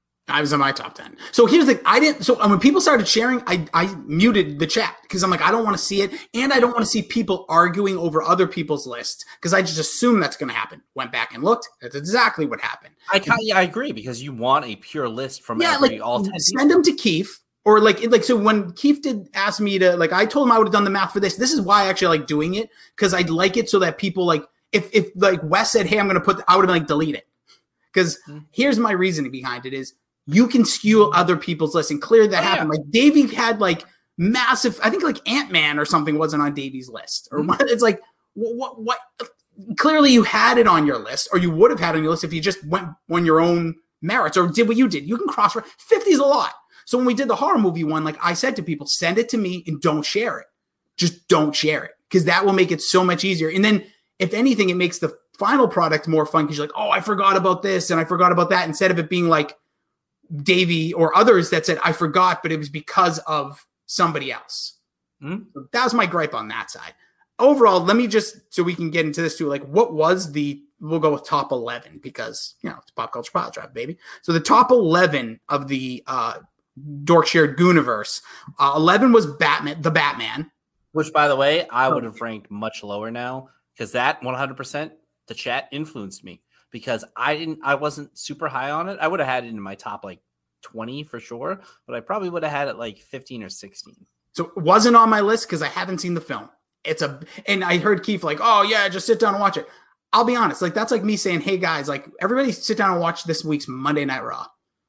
A: I was in my top 10. So here's the thing. So when people started sharing, I muted the chat because I'm like, I don't want to see it. And I don't want to see people arguing over other people's lists because I just assume that's going to happen. Went back and looked. That's exactly what happened.
D: I agree, because you want a pure list from all 10
A: send them to Keith. Or so when Keith did ask me to, like, I told him I would have done the math for this. This is why I actually like doing it, because I'd like it so that people, like, if like Wes said, hey, I'm going to I would have been like, delete it. Because here's my reasoning behind it is, you can skew other people's lists, and clearly that happened. Like Davey had like massive, I think like Ant-Man or something wasn't on Davey's list. Or it's like, what? Clearly you had it on your list, or you would have had it on your list if you just went on your own merits or did what you did. You can cross 50 is a lot. So when we did the horror movie one, like I said to people, send it to me and don't share it. Just don't share it, because that will make it so much easier. And then if anything, it makes the final product more fun, because you're like, oh, I forgot about this and I forgot about that, instead of it being like Davey or others that said, I forgot, but it was because of somebody else. So that was my gripe on that side. Overall, let me just, so we can get into this too, like what was we'll go with top 11, because, it's Pop Culture Pile Drive, baby. So the top 11 of the Dork Shared Gooniverse, 11 was the Batman.
D: Which, by the way, I would have ranked much lower now, because that 100%, the chat influenced me. Because I wasn't super high on it. I would have had it in my top like 20 for sure, but I probably would have had it like 15 or 16.
A: So it wasn't on my list because I haven't seen the film. And I heard Keith like, oh yeah, just sit down and watch it. I'll be honest, like that's like me saying, hey guys, like everybody sit down and watch this week's Monday Night Raw.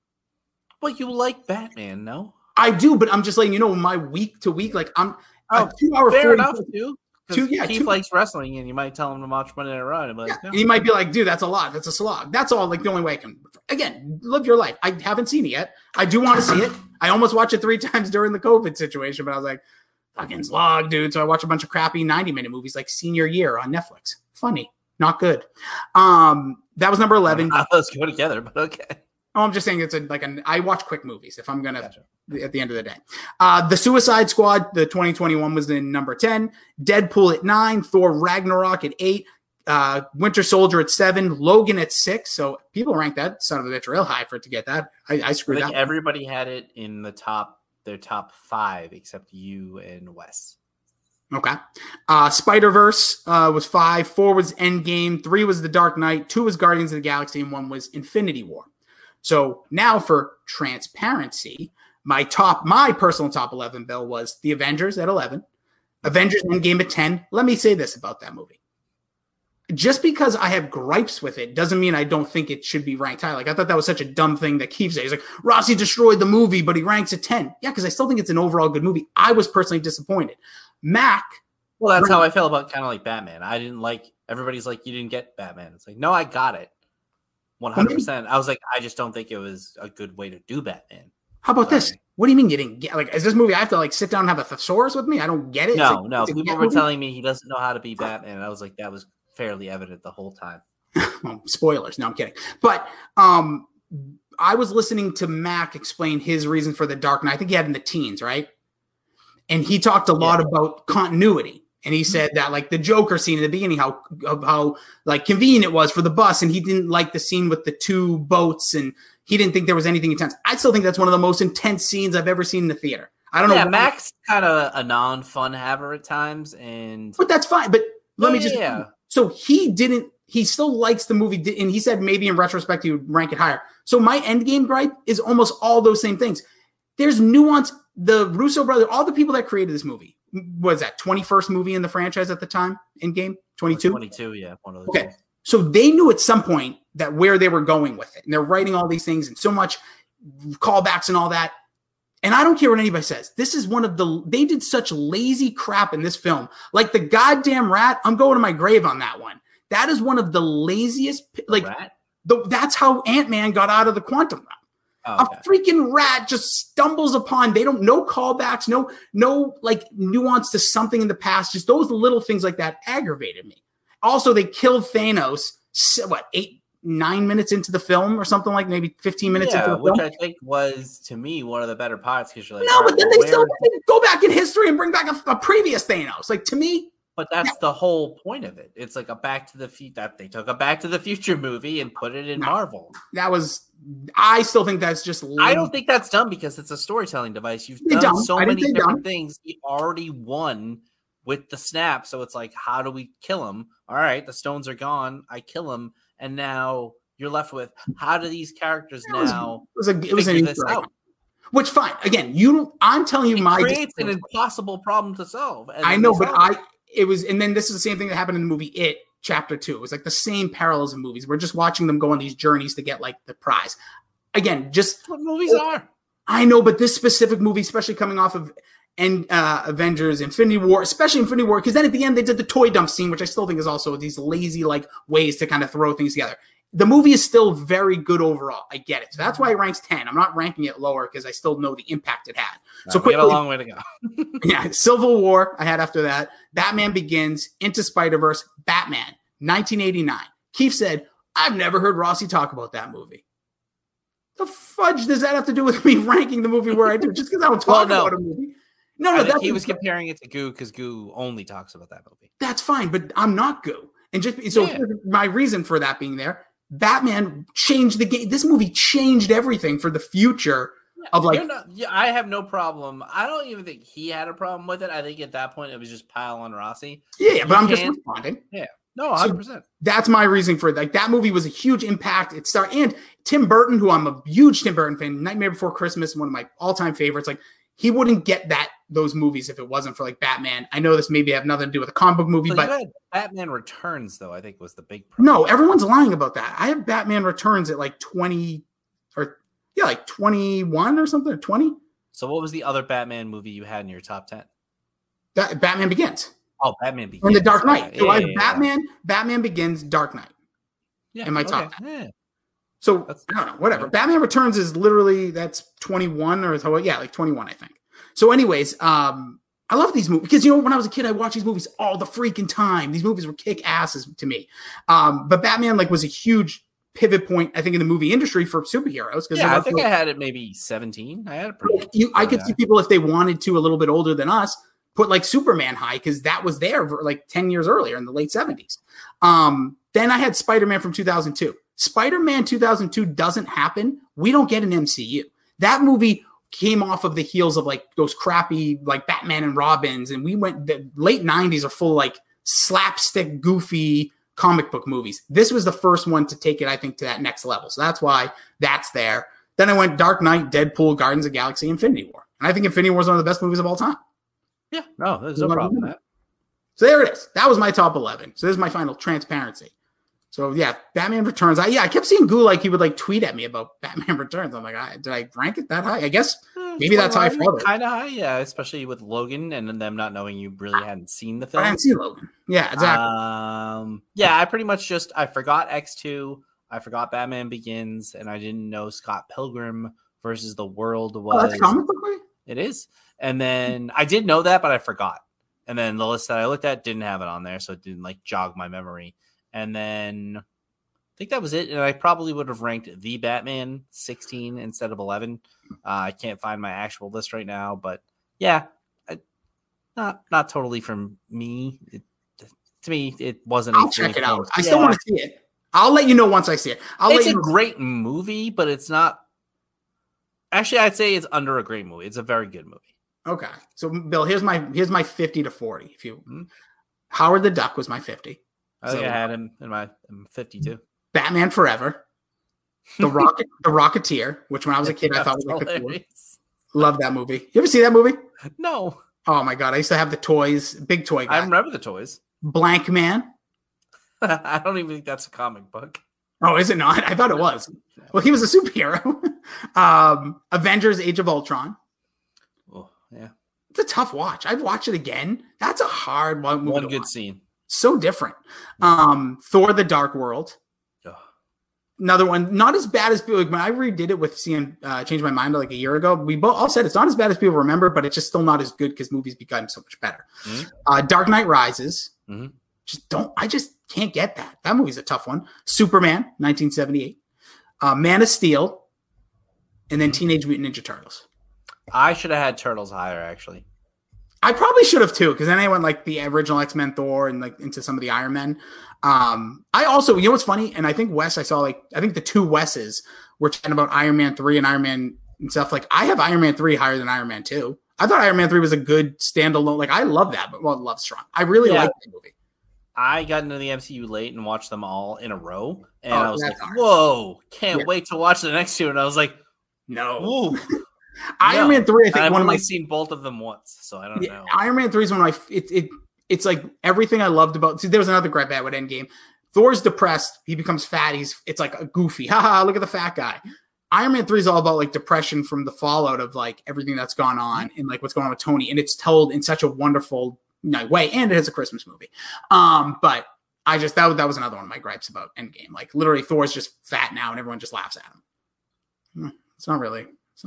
D: But you like Batman, no?
A: I do, but I'm just letting you know, my week to week, like I'm
D: a 2 hour fair enough too. Keith likes wrestling, and you might tell him to watch Monday Night Raw. Like, no.
A: He might be like, dude, that's a lot. That's a slog. That's all. Like the only way I can, again, live your life. I haven't seen it yet. I do want to see it. I almost watched it 3 times during the COVID situation, but I was like, fucking slog, dude. So I watched a bunch of crappy 90-minute movies like Senior Year on Netflix. Funny, not good. That was number 11.
D: Let's go together, but okay.
A: Oh, I'm just saying it's I watch quick movies if I'm gonna
D: Gotcha.
A: at the end of the day. The Suicide Squad, the 2021 was in number 10. Deadpool at 9. Thor Ragnarok at 8. Winter Soldier at 7. Logan at 6. So people rank that son of a bitch real high for it to get that. I
D: I
A: screwed
D: think
A: up.
D: everybody had it in their top 5 except you and Wes.
A: Okay. Spider-Verse was 5. 4 was Endgame. 3 was The Dark Knight. 2 was Guardians of the Galaxy. And 1 was Infinity War. So now for transparency, my personal top 11, Bill, was The Avengers at 11. Avengers Endgame at 10. Let me say this about that movie. Just because I have gripes with it doesn't mean I don't think it should be ranked high. Like, I thought that was such a dumb thing that Keith said. He's like, Rossi destroyed the movie, but he ranks at 10. Yeah, because I still think it's an overall good movie. I was personally disappointed. Mac.
D: Well, that's how I felt about kind of like Batman. I didn't like, everybody's like, you didn't get Batman. It's like, no, I got it. 100%. I was like, I just don't think it was a good way to do Batman.
A: How about this? What do you mean you didn't get? Like, is this movie I have to like sit down and have a thesaurus with me? I don't get it.
D: No. People were telling me he doesn't know how to be Batman. And I was like, that was fairly evident the whole time.
A: Well, spoilers. No, I'm kidding. But I was listening to Mac explain his reason for The Dark Knight. I think he had in the teens, right? And he talked a lot about continuity. And he said that like the Joker scene in the beginning, how like convenient it was for the bus, and he didn't like the scene with the 2 boats, and he didn't think there was anything intense. I still think that's one of the most intense scenes I've ever seen in the theater. I don't know.
D: Yeah, Mac's kind of a non-fun haver at times, but
A: that's fine. But let me just. Yeah. So he still likes the movie, and he said maybe in retrospect he would rank it higher. So my Endgame gripe is almost all those same things. There's nuance. The Russo brothers, all the people that created this movie, was that 21st movie in the franchise at the time? Endgame 22.
D: 22, yeah. One of those.
A: Okay, so they knew at some point that where they were going with it, and they're writing all these things and so much callbacks and all that. And I don't care what anybody says. This is they did such lazy crap in this film. Like the goddamn rat, I'm going to my grave on that one. That is one of the laziest, that's how Ant-Man got out of the quantum realm. Oh, okay. A freaking rat just stumbles upon, no callbacks, no like nuance to something in the past. Just those little things like that aggravated me. Also, they killed Thanos, 9 minutes into the film or something, like maybe 15 minutes into the film.
D: Which I think was, to me, one of the better parts. Because you're like,
A: no, but then they still go back in history and bring back a previous Thanos. Like, to me.
D: But that's the whole point of it. It's like a Back to the Future, that they took a Back to the Future movie and put it in Marvel.
A: I still think that's just lame.
D: I don't think that's done because it's a storytelling device. You've done so many different things. He already won with the snap. So it's like, how do we kill him? All right, the stones are gone. I kill him. And now you're left with, how do these characters it was an this out?
A: Which, fine. Again, I'm telling you, it
D: creates an impossible problem to solve.
A: I know, but and then this is the same thing that happened in the movie It, Chapter 2. It was like the same parallels in movies. We're just watching them go on these journeys to get like the prize. Again, just
D: what movies are.
A: I know, but this specific movie, especially coming off of Avengers, Infinity War, especially Infinity War, because then at the end they did the toy dump scene, which I still think is also these lazy like ways to kind of throw things together. The movie is still very good overall. I get it. So that's why it ranks 10. I'm not ranking it lower because I still know the impact it had. So
D: we got a long way to go.
A: Yeah, Civil War I had after that. Batman Begins, Into Spider-Verse, Batman, 1989. Keith said, I've never heard Rossi talk about that movie. The fudge does that have to do with me ranking the movie where I do? Just because I don't talk about a movie. No,
D: he was comparing it to Goo because Goo only talks about that movie.
A: That's fine, but I'm not Goo. And my reason for that being there, Batman changed the game. This movie changed everything for the future of like.
D: I have no problem. I don't even think he had a problem with it. I think at that point it was just pile on Rossi.
A: Yeah, but I'm just responding.
D: Yeah, no, 100%. So
A: that's my reason for it. Like that movie was a huge impact. And Tim Burton, who I'm a huge Tim Burton fan, Nightmare Before Christmas, one of my all-time favorites. Like he wouldn't get those movies if it wasn't for like Batman. I know this maybe have nothing to do with a comic book movie, but
D: Batman Returns though I think was the big problem.
A: No, everyone's lying about that. I have Batman Returns at like 20 like 21 or something, or 20.
D: So what was the other Batman movie you had in your top 10?
A: Batman Begins.
D: Oh, Batman Begins.
A: And The Dark Knight. So I have Batman Begins, Dark Knight.
D: Yeah,
A: in my top 10.
D: Yeah.
A: So I don't know, whatever. Yeah. Batman Returns is literally that's 21 or like 21, I think. So, anyways, I love these movies because when I was a kid, I watched these movies all the freaking time. These movies were kick asses to me. But Batman was a huge pivot point, I think, in the movie industry for superheroes.
D: Yeah, I think I had it maybe 17. I had it pretty.
A: I could see people, if they wanted to, a little bit older than us, put like Superman high because that was there for like 10 years earlier in the late 70s. Then I had Spider-Man from 2002. Spider-Man 2002 doesn't happen. We don't get an MCU. That movie came off of the heels of like those crappy like Batman and Robins, and we went, the late 90s are full like slapstick, goofy comic book movies. This was the first one to take it, I think, to that next level. So that's why that's there. Then I went Dark Knight, Deadpool, Guardians of the Galaxy, Infinity War. And I think Infinity War is one of the best movies of all time.
D: Yeah, no, there's no problem with that.
A: So there it is. That was my top 11. So this is my final transparency. So yeah, Batman Returns. I kept seeing Goo like he would like tweet at me about Batman Returns. I'm like, did I rank it that high? I guess maybe that's how I felt it.
D: Kind of high, yeah, especially with Logan and them not knowing you really hadn't seen the film.
A: I hadn't seen Logan. Yeah, exactly.
D: Yeah, I pretty much I forgot X2, I forgot Batman Begins, and I didn't know Scott Pilgrim versus the World was.
A: Oh, that's comic book movie?
D: It is. And then I did know that, but I forgot. And then the list that I looked at didn't have it on there, so it didn't like jog my memory. And then I think that was it. And I probably would have ranked The Batman 16 instead of 11. I can't find my actual list right now, but yeah, not totally from me. To me, it wasn't.
A: I'll check it out. I still want to see it. I'll let you know once I see it.
D: It's a great movie, but it's not. Actually, I'd say it's under a great movie. It's a very good movie.
A: Okay, so Bill, here's my 50 to 40. If you Howard the Duck was my 50.
D: I think I had him in my 52.
A: Batman Forever, the Rocketeer, which when I was a kid I thought was like the coolest. Love that movie. You ever see that movie?
D: No.
A: Oh my god, I used to have the toys, big toy guy.
D: I remember the toys.
A: Blank Man.
D: I don't even think that's a comic book.
A: Oh, is it not? I thought it was. Well, he was a superhero. Avengers: Age of Ultron.
D: Oh yeah,
A: it's a tough watch. I'd watch it again. That's a hard one.
D: One good scene.
A: So different. Thor: The Dark World. Another one, not as bad as people. Like when I redid it with seeing Change My Mind like a year ago, we both all said it's not as bad as people remember, but it's just still not as good because movies become so much better. Dark Knight Rises. I just can't get that. That movie's a tough one. Superman, 1978. Man of Steel, and then Teenage Mutant Ninja Turtles.
D: I should have had Turtles higher, actually.
A: I probably should have too, because then I went like the original X-Men Thor and like into some of the Iron Men. I also, you know what's funny? And I think Wes, I think the two Wes's were chatting about Iron Man 3 and Iron Man and stuff. Like I have Iron Man 3 higher than Iron Man 2. I thought Iron Man 3 was a good standalone. Like I love that, but love strong. I really like that movie. I
D: got into the MCU late and watched them all in a row. And I was like, whoa, can't wait to watch the next two. And I was like, no.
A: Iron Man 3, I think
D: I've only seen both of them once, so I don't know.
A: Iron Man 3 is one of my it's like everything I loved about. See, there was another gripe at with Endgame. Thor's depressed, he becomes fat, it's like a goofy. Haha, look at the fat guy. Iron Man 3 is all about like depression from the fallout of like everything that's gone on and like what's going on with Tony, and it's told in such a wonderful way, and it is a Christmas movie. But I just that was another one of my gripes about Endgame. Like literally Thor's just fat now and everyone just laughs at him. It's not really.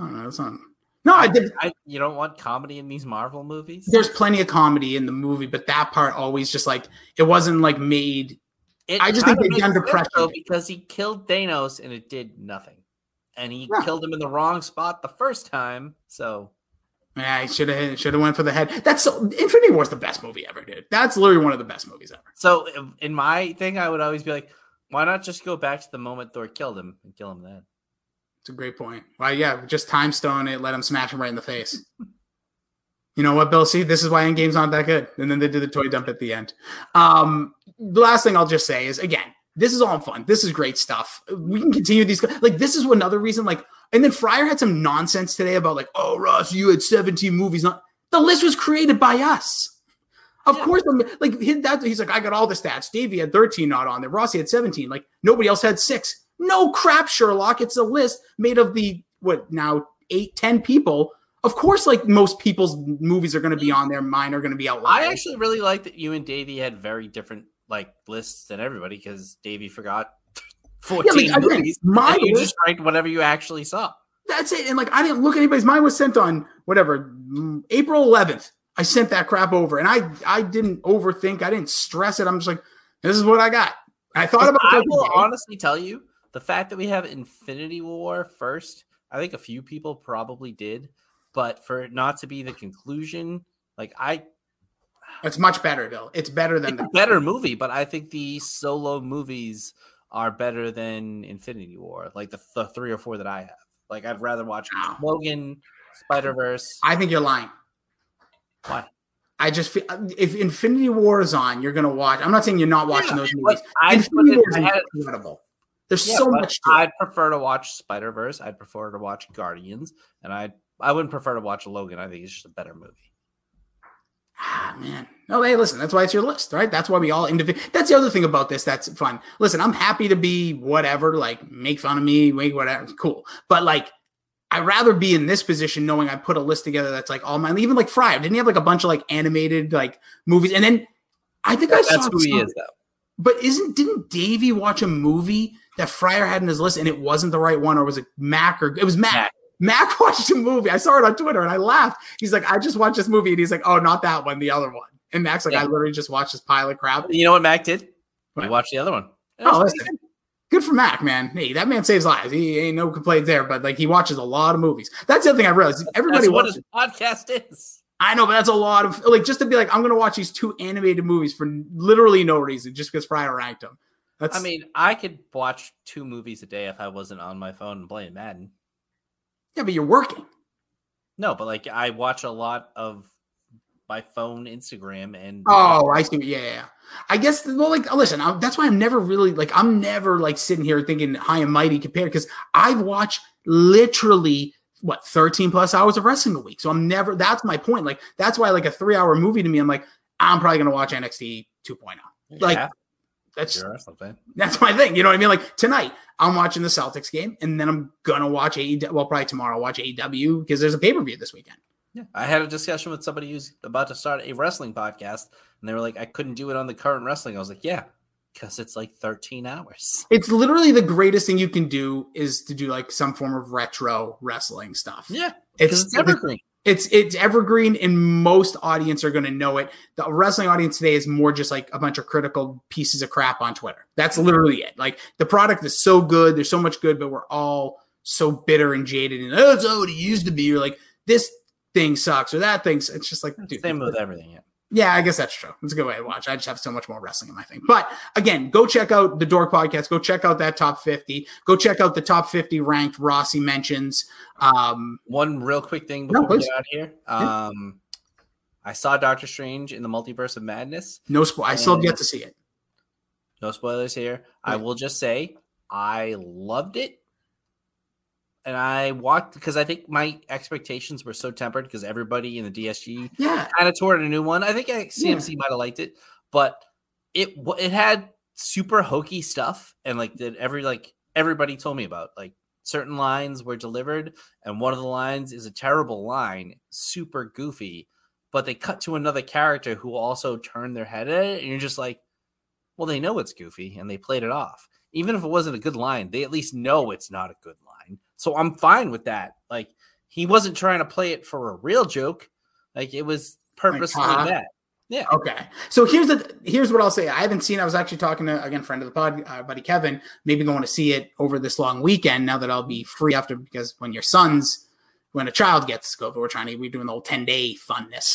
A: No, I did.
D: You don't want comedy in these Marvel movies?
A: There's plenty of comedy in the movie, but that part always just like it wasn't like made. I just think they done depression
D: because he killed Thanos and it did nothing, and he killed him in the wrong spot the first time. So
A: yeah, he should have went for the head. Infinity War is the best movie ever, dude. That's literally one of the best movies ever.
D: So in my thing, I would always be like, why not just go back to the moment Thor killed him and kill him then?
A: It's a great point. Well, yeah, just time stone it, let him smash him right in the face. You know what, Bill? See, this is why Endgame's not that good. And then they did the toy dump at the end. The last thing I'll just say is, again, this is all fun. This is great stuff. We can continue these. Like, this is another reason, like, and then Fryer had some nonsense today about like, oh, Ross, you had 17 movies. The list was created by us. Of course, like he's like, I got all the stats. Davey had 13 not on there. Rossi had 17. Like, nobody else had 6. No crap, Sherlock. It's a list made of the, 8-10 people. Of course, like most people's movies are going to be on there. Mine are going to be outlined.
D: I actually really like that you and Davey had very different like lists than everybody because Davey forgot 14 movies. And you just ranked whatever you actually saw.
A: That's it. And like, I didn't look at anybody's. Mine was sent on April 11th. I sent that crap over and I didn't overthink. I didn't stress it. I'm just like, this is what I got. I thought about it.
D: I will honestly tell you, the fact that we have Infinity War first, I think a few people probably did, but for it not to be the conclusion, like
A: It's much better, Bill. It's better than
D: it's a better movie, but I think the solo movies are better than Infinity War, like the 3 or 4 that I have. Like I'd rather watch
A: Wow.
D: Logan, Spider-Verse.
A: I think you're lying.
D: Why?
A: I just feel if Infinity War is on, you're gonna watch. I'm not saying you're not watching those movies.
D: but
A: Infinity War is
D: I had-
A: incredible. There's
D: Yeah,
A: so
D: but
A: much to it.
D: I'd prefer to watch Spider-Verse. I'd prefer to watch Guardians, and I wouldn't prefer to watch Logan. I think it's just a better movie.
A: Ah, man. No, hey, listen, that's why it's your list, right? That's why we all That's the other thing about this that's fun. Listen, I'm happy to be whatever, like make fun of me, make whatever, it's cool. But like, I'd rather be in this position knowing I put a list together that's like all mine. Even like Fryer, didn't he have like a bunch of like animated like movies? And then I think I saw
D: That's who he is, though.
A: But didn't Davey watch a movie that Fryer had in his list and it wasn't the right one, or was it Mac, or it was Mac? Mac watched a movie. I saw it on Twitter and I laughed. He's like, I just watched this movie, and he's like, oh, not that one, the other one. And Mac's like, I literally just watched this pile of crap.
D: You know what Mac did?
A: What?
D: He watched the other one.
A: Oh, listen. Good for Mac, man. Hey, that man saves lives. He ain't no complaints there, but like he watches a lot of movies. That's the other thing I realized. Everybody
D: That's what
A: watches.
D: his podcast is.
A: I know, but that's a lot of like just to be like, I'm gonna watch these 2 animated movies for literally no reason, just because Fryer ranked them. That's,
D: I mean, I could watch 2 movies a day if I wasn't on my phone and playing Madden.
A: yeah, but you're working.
D: No, but like I watch a lot of my phone, Instagram, and
A: Oh, I see. Yeah. I guess, well, like, listen, that's why I'm never really, like, I'm never, like, sitting here thinking high and mighty compared, because I've watched literally, 13 plus hours of wrestling a week. So I'm never, that's my point. Like, that's why, like, a 3-hour movie to me, I'm like, I'm probably going to watch NXT 2.0. Like, that's my thing. You know what I mean? Like, tonight, I'm watching the Celtics game, and then I'm going to watch AEW. Well, probably tomorrow, I'll watch AEW because there's a pay-per-view this weekend.
D: Yeah. I had a discussion with somebody who's about to start a wrestling podcast, and they were like, I couldn't do it on the current wrestling. I was like, yeah, because it's like 13 hours.
A: It's literally the greatest thing you can do is to do like some form of retro wrestling stuff.
D: Yeah.
A: It's
D: evergreen.
A: It's evergreen, and most audience are going to know it. The wrestling audience today is more just like a bunch of critical pieces of crap on Twitter. That's literally it. Like the product is so good. There's so much good, but we're all so bitter and jaded. And it's what it used to be. You're like, this thing sucks or that thing. It's just like, dude,
D: same with everything. Yeah.
A: Yeah, I guess that's true. It's a good way to watch. I just have so much more wrestling in my thing. But again, go check out the Dork Podcast. Go check out that top 50. Go check out the top 50 ranked Rossi mentions.
D: One real quick thing before we
A: please.
D: get out of here. I saw Doctor Strange in the Multiverse of Madness.
A: No spoil. I still have yet to see it.
D: No spoilers here. I will just say I loved it. And I walked because I think my expectations were so tempered because everybody in the DSG kind of toured a new one. I think CMC might have liked it, but it had super hokey stuff, and like everybody told me about like certain lines were delivered, and one of the lines is a terrible line, super goofy, but they cut to another character who also turned their head at it, and you're just like, well, they know it's goofy, and they played it off. Even if it wasn't a good line, they at least know it's not a good line. So I'm fine with that. Like he wasn't trying to play it for a real joke. Like it was purposely that. Yeah.
A: Okay. So here's what I'll say. I haven't seen. I was actually talking to friend of the pod, buddy Kevin. Maybe going to see it over this long weekend. Now that I'll be free after, because when a child gets COVID, we're doing the whole 10-day funness.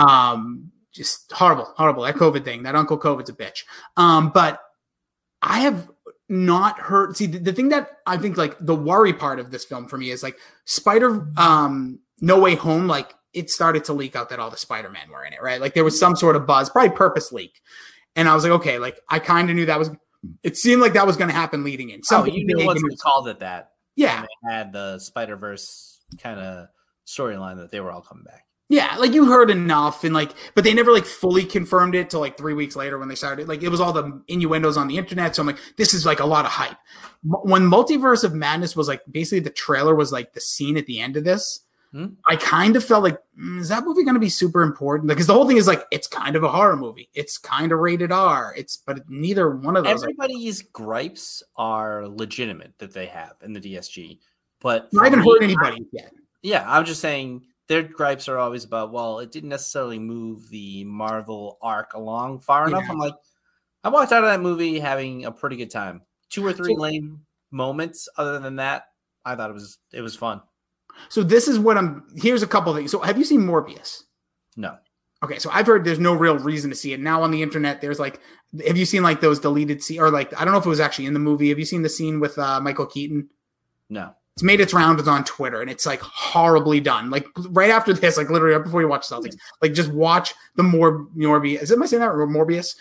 A: Just horrible. That COVID thing. That Uncle COVID's a bitch. But I have not heard. See, the thing that I think like the worry part of this film for me is like Spider No Way Home. Like it started to leak out that all the Spider-Man were in it, right? Like there was some sort of buzz, probably purpose leak. And I was like, okay, like I kind of knew it seemed like that was going to happen leading in.
D: You knew once we called it that.
A: Yeah.
D: They had the Spider-Verse kind of storyline that they were all coming back.
A: Yeah, like you heard enough, and like, but they never like fully confirmed it till like 3 weeks later when they started. Like it was all the innuendos on the internet, so I'm like, this is like a lot of hype. When Multiverse of Madness was like basically the trailer was like the scene at the end of this, I kind of felt like, is that movie going to be super important? Because the whole thing is like it's kind of a horror movie, it's kind of rated R. But neither one of those.
D: Everybody's gripes are legitimate that they have in the DSG, but
A: I haven't heard anybody yet.
D: Yeah, I'm just saying. Their gripes are always about, well, it didn't necessarily move the Marvel arc along far enough. I'm like, I walked out of that movie having a pretty good time. 2 or 3 lame moments. Other than that, I thought it was fun.
A: So this is what here's a couple of things. So have you seen Morbius?
D: No.
A: Okay, so I've heard there's no real reason to see it. Now on the internet, there's like, have you seen like those deleted scenes, or like, I don't know if it was actually in the movie. Have you seen the scene with Michael Keaton?
D: No.
A: It's made its rounds on Twitter, and it's like horribly done. Like right after this, like literally right before you watch Celtics, like just watch the Morbius. Am I saying that, or Morbius?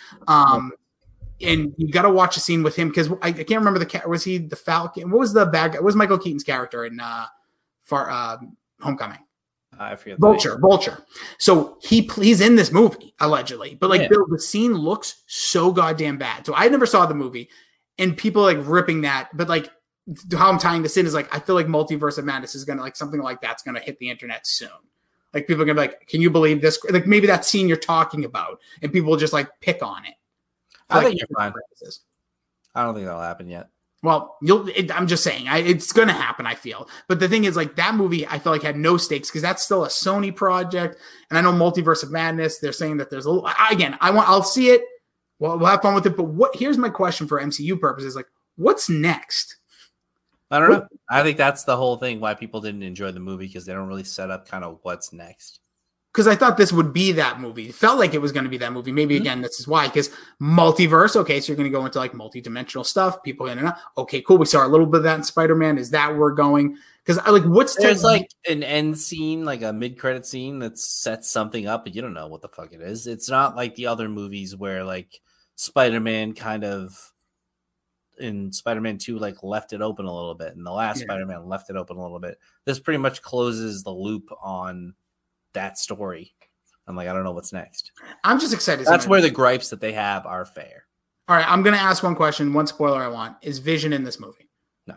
A: And you got to watch a scene with him, because I can't remember was he the Falcon? What was the bad guy? What was Michael Keaton's character in Homecoming?
D: I forget.
A: Vulture. So he's in this movie allegedly, but like Bill, the scene looks so goddamn bad. So I never saw the movie, and people like ripping that, but like how I'm tying this in is like, I feel like Multiverse of Madness is gonna, like, something like that's gonna hit the internet soon. Like people are gonna be like, can you believe this? Like maybe that scene you're talking about, and people will just like pick on it.
D: I think you're fine. I don't think that'll happen yet.
A: Well, I'm just saying, it's going to happen, I feel. But the thing is, like, that movie, I feel like had no stakes, because that's still a Sony project. And I know Multiverse of Madness, they're saying that there's a little, again, I'll see it. We'll have fun with it. But here's my question for MCU purposes. Like, what's next?
D: I don't know. I think that's the whole thing why people didn't enjoy the movie, because they don't really set up kind of what's next.
A: Because I thought this would be that movie. It felt like it was going to be that movie. Maybe, again, this is why. Because multiverse, okay, so you're going to go into, like, multi-dimensional stuff. People in and out. Okay, cool. We saw a little bit of that in Spider-Man. Is that where we're going? Because, like,
D: there's, like, an end scene, like a mid-credit scene that sets something up, but you don't know what the fuck it is. It's not like the other movies where, like, Spider-Man kind of, in Spider-Man 2, like, left it open a little bit. And the last Spider-Man left it open a little bit. This pretty much closes the loop on that story. I'm like, I don't know what's next.
A: I'm just excited.
D: That's where the gripes that they have are fair.
A: All right, I'm going to ask one question. One spoiler I want. Is Vision in this movie?
D: No.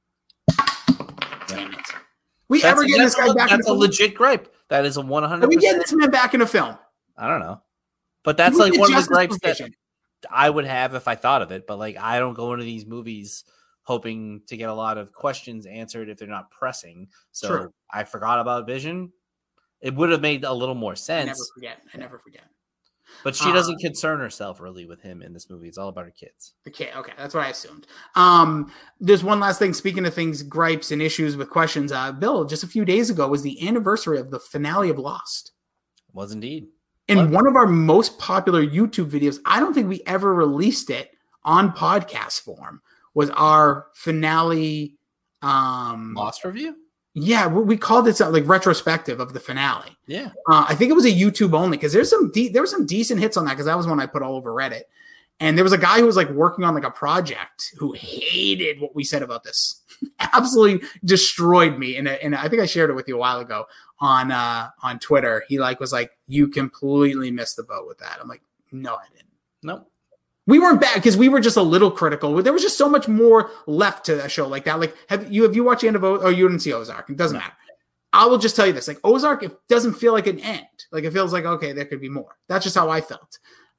A: Damn it. We ever get this guy back?
D: That's a legit gripe. That is a 100%.
A: Are we getting this man back in a film?
D: I don't know. But that's like one of the gripes that I would have if I thought of it. But like, I don't go into these movies hoping to get a lot of questions answered if they're not pressing. So True. I forgot about Vision. It would have made a little more sense.
A: I never forget.
D: But she doesn't concern herself really with him in this movie. It's all about her kids.
A: Okay, that's what I assumed. There's one last thing. Speaking of things, gripes and issues with questions, Bill, just a few days ago was the anniversary of the finale of Lost.
D: It was indeed.
A: In one of our most popular YouTube videos, I don't think we ever released it on podcast form, was our finale.
D: Lost review?
A: Yeah, we called it something like retrospective of the finale.
D: Yeah,
A: I think it was a YouTube only, because there were some decent hits on that, because that was one I put all over Reddit. And there was a guy who was like working on like a project who hated what we said about this, absolutely destroyed me. And I think I shared it with you a while ago on Twitter. He was like, you completely missed the boat with that. I'm like, no, I didn't.
D: Nope.
A: We weren't bad, because we were just a little critical. There was just so much more left to a show like that. Like, have you watched the end of Ozark? Oh, you didn't see Ozark. It doesn't matter. I will just tell you this. Like, Ozark, it doesn't feel like an end. Like, it feels like, okay, there could be more. That's just how I felt.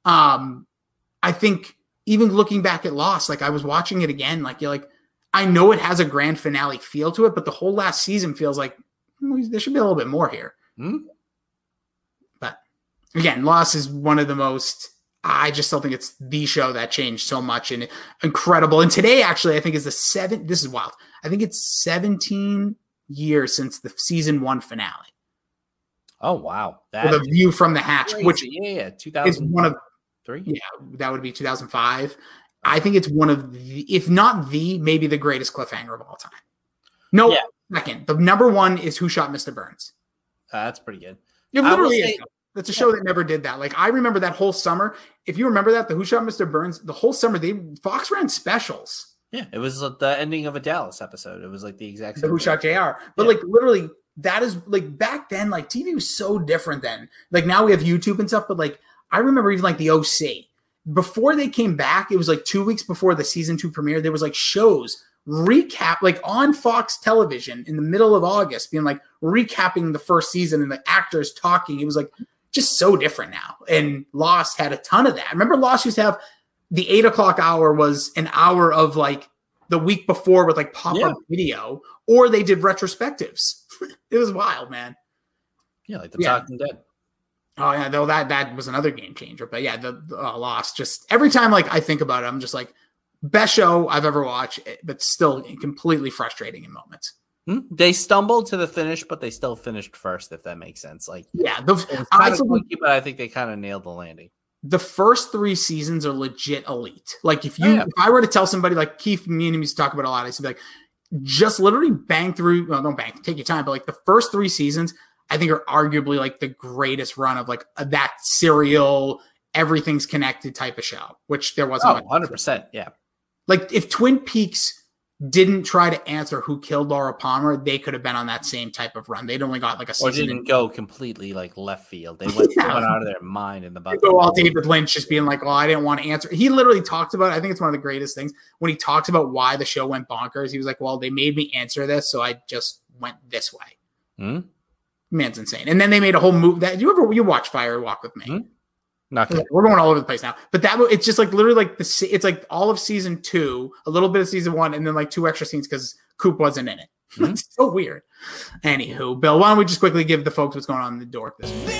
A: I think even looking back at Lost, like, I was watching it again. Like, you're like, I know it has a grand finale feel to it, but the whole last season feels like there should be a little bit more here. But again, Lost is one of the most... I just still think it's the show that changed so much and incredible. And today, actually, I think is this is wild. I think it's 17 years since the season 1 finale.
D: Oh, wow.
A: The View from the Hatch,
D: crazy.
A: Which
D: 2003.
A: is one of
D: 3.
A: Yeah, that would be 2005. I think it's one of the, if not maybe the greatest cliffhanger of all time. No, second. The number 1 is Who Shot Mr. Burns.
D: That's pretty good.
A: It literally is. That's a show that never did that. Like, I remember that whole summer. If you remember that, the Who Shot Mr. Burns, the whole summer, Fox ran specials.
D: Yeah, it was the ending of a Dallas episode. It was like the exact same.
A: The Who Shot JR. But like, literally, that is like, back then, like, TV was so different then. Like, now we have YouTube and stuff, but like, I remember even like the OC. Before they came back, it was like 2 weeks before the season 2 premiere, there was like shows recap, like on Fox television in the middle of August, being like recapping the first season and the actors talking. It was like, just so different now. And Lost had a ton of that. Remember, Lost used to have the 8:00 hour was an hour of like the week before with like pop-up video, or they did retrospectives. It was wild, man.
D: Yeah, like the Talking Dead.
A: Oh yeah, though that was another game changer. But yeah, the Lost, just every time like I think about it, I'm just like, Best show I've ever watched, but still completely frustrating in moments.
D: They stumbled to the finish, but they still finished first, if that makes sense. Like,
A: Yeah,
D: it was kind of clunky, but I think they kind of nailed the landing.
A: the first 3 seasons are legit elite. Like if I were to tell somebody, like Keith, me and him used to talk about a lot, I used to be like, just literally bang through. Well, don't bang, take your time. But like the first 3 seasons, I think are arguably like the greatest run of like that serial, everything's connected type of show, which there wasn't.
D: 100%. Yeah.
A: Like if Twin Peaks didn't try to answer who killed Laura Palmer, they could have been on that same type of run. They'd only got like a season.
D: Or didn't go completely like left field. They went out of their mind in the bucket.
A: Go all David Lynch just being like, "Oh, I didn't want to answer." He literally talked about. I think it's one of the greatest things when he talks about why the show went bonkers. He was like, "Well, they made me answer this, so I just went this way." Man's insane. And then they made a whole movie. That you watch Fire Walk with Me?
D: Not good.
A: We're going all over the place now. But it's just like literally like it's like all of season 2, a little bit of season 1, and then like 2 extra scenes because Coop wasn't in it. It's so weird. Anywho, Bill, why don't we just quickly give the folks what's going on in the dork this week?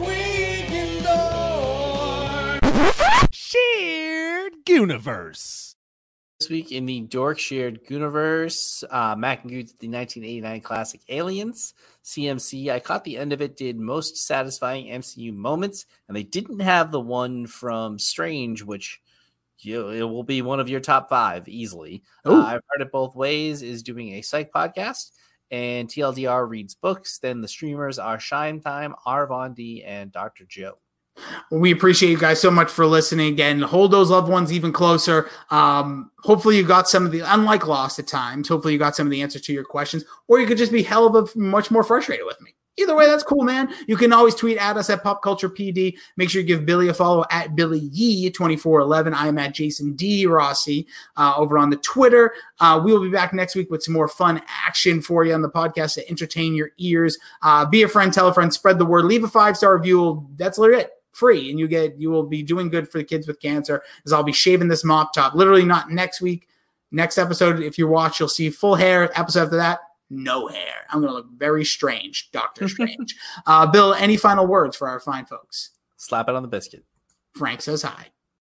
E: Shared Universe.
D: This week in the Dork Shared Gooniverse, Mac and Goot, the 1989 classic Aliens. CMC, I caught the end of it, did most satisfying MCU moments, and they didn't have the one from Strange, which it will be one of your top 5 easily. I've heard it both ways, is doing a psych podcast, and TLDR reads books. Then the streamers are Shine Time, R. Von D, and Dr. Joe.
A: We appreciate you guys so much for listening. Again, hold those loved ones even closer. Hopefully you got some of the, unlike Lost at times, hopefully you got some of the answers to your questions, or you could just be hell of a much more frustrated with me. Either way, that's cool, man. You can always tweet at us at Pop Culture PD. Make sure you give Billy a follow at Billy Yee 2411. I am at Jason D. Rossi over on the Twitter. We will be back next week with some more fun action for you on the podcast to entertain your ears. Be a friend, tell a friend, spread the word. Leave a 5-star review. That's literally it. Free, and you will be doing good for the kids with cancer, as I'll be shaving this mop top literally not next week. Next episode, if you watch, you'll see full hair. Episode after that, no hair. I'm gonna look very strange, Doctor Strange. Bill, any final words for our fine folks?
D: Slap it on the biscuit.
A: Frank says hi.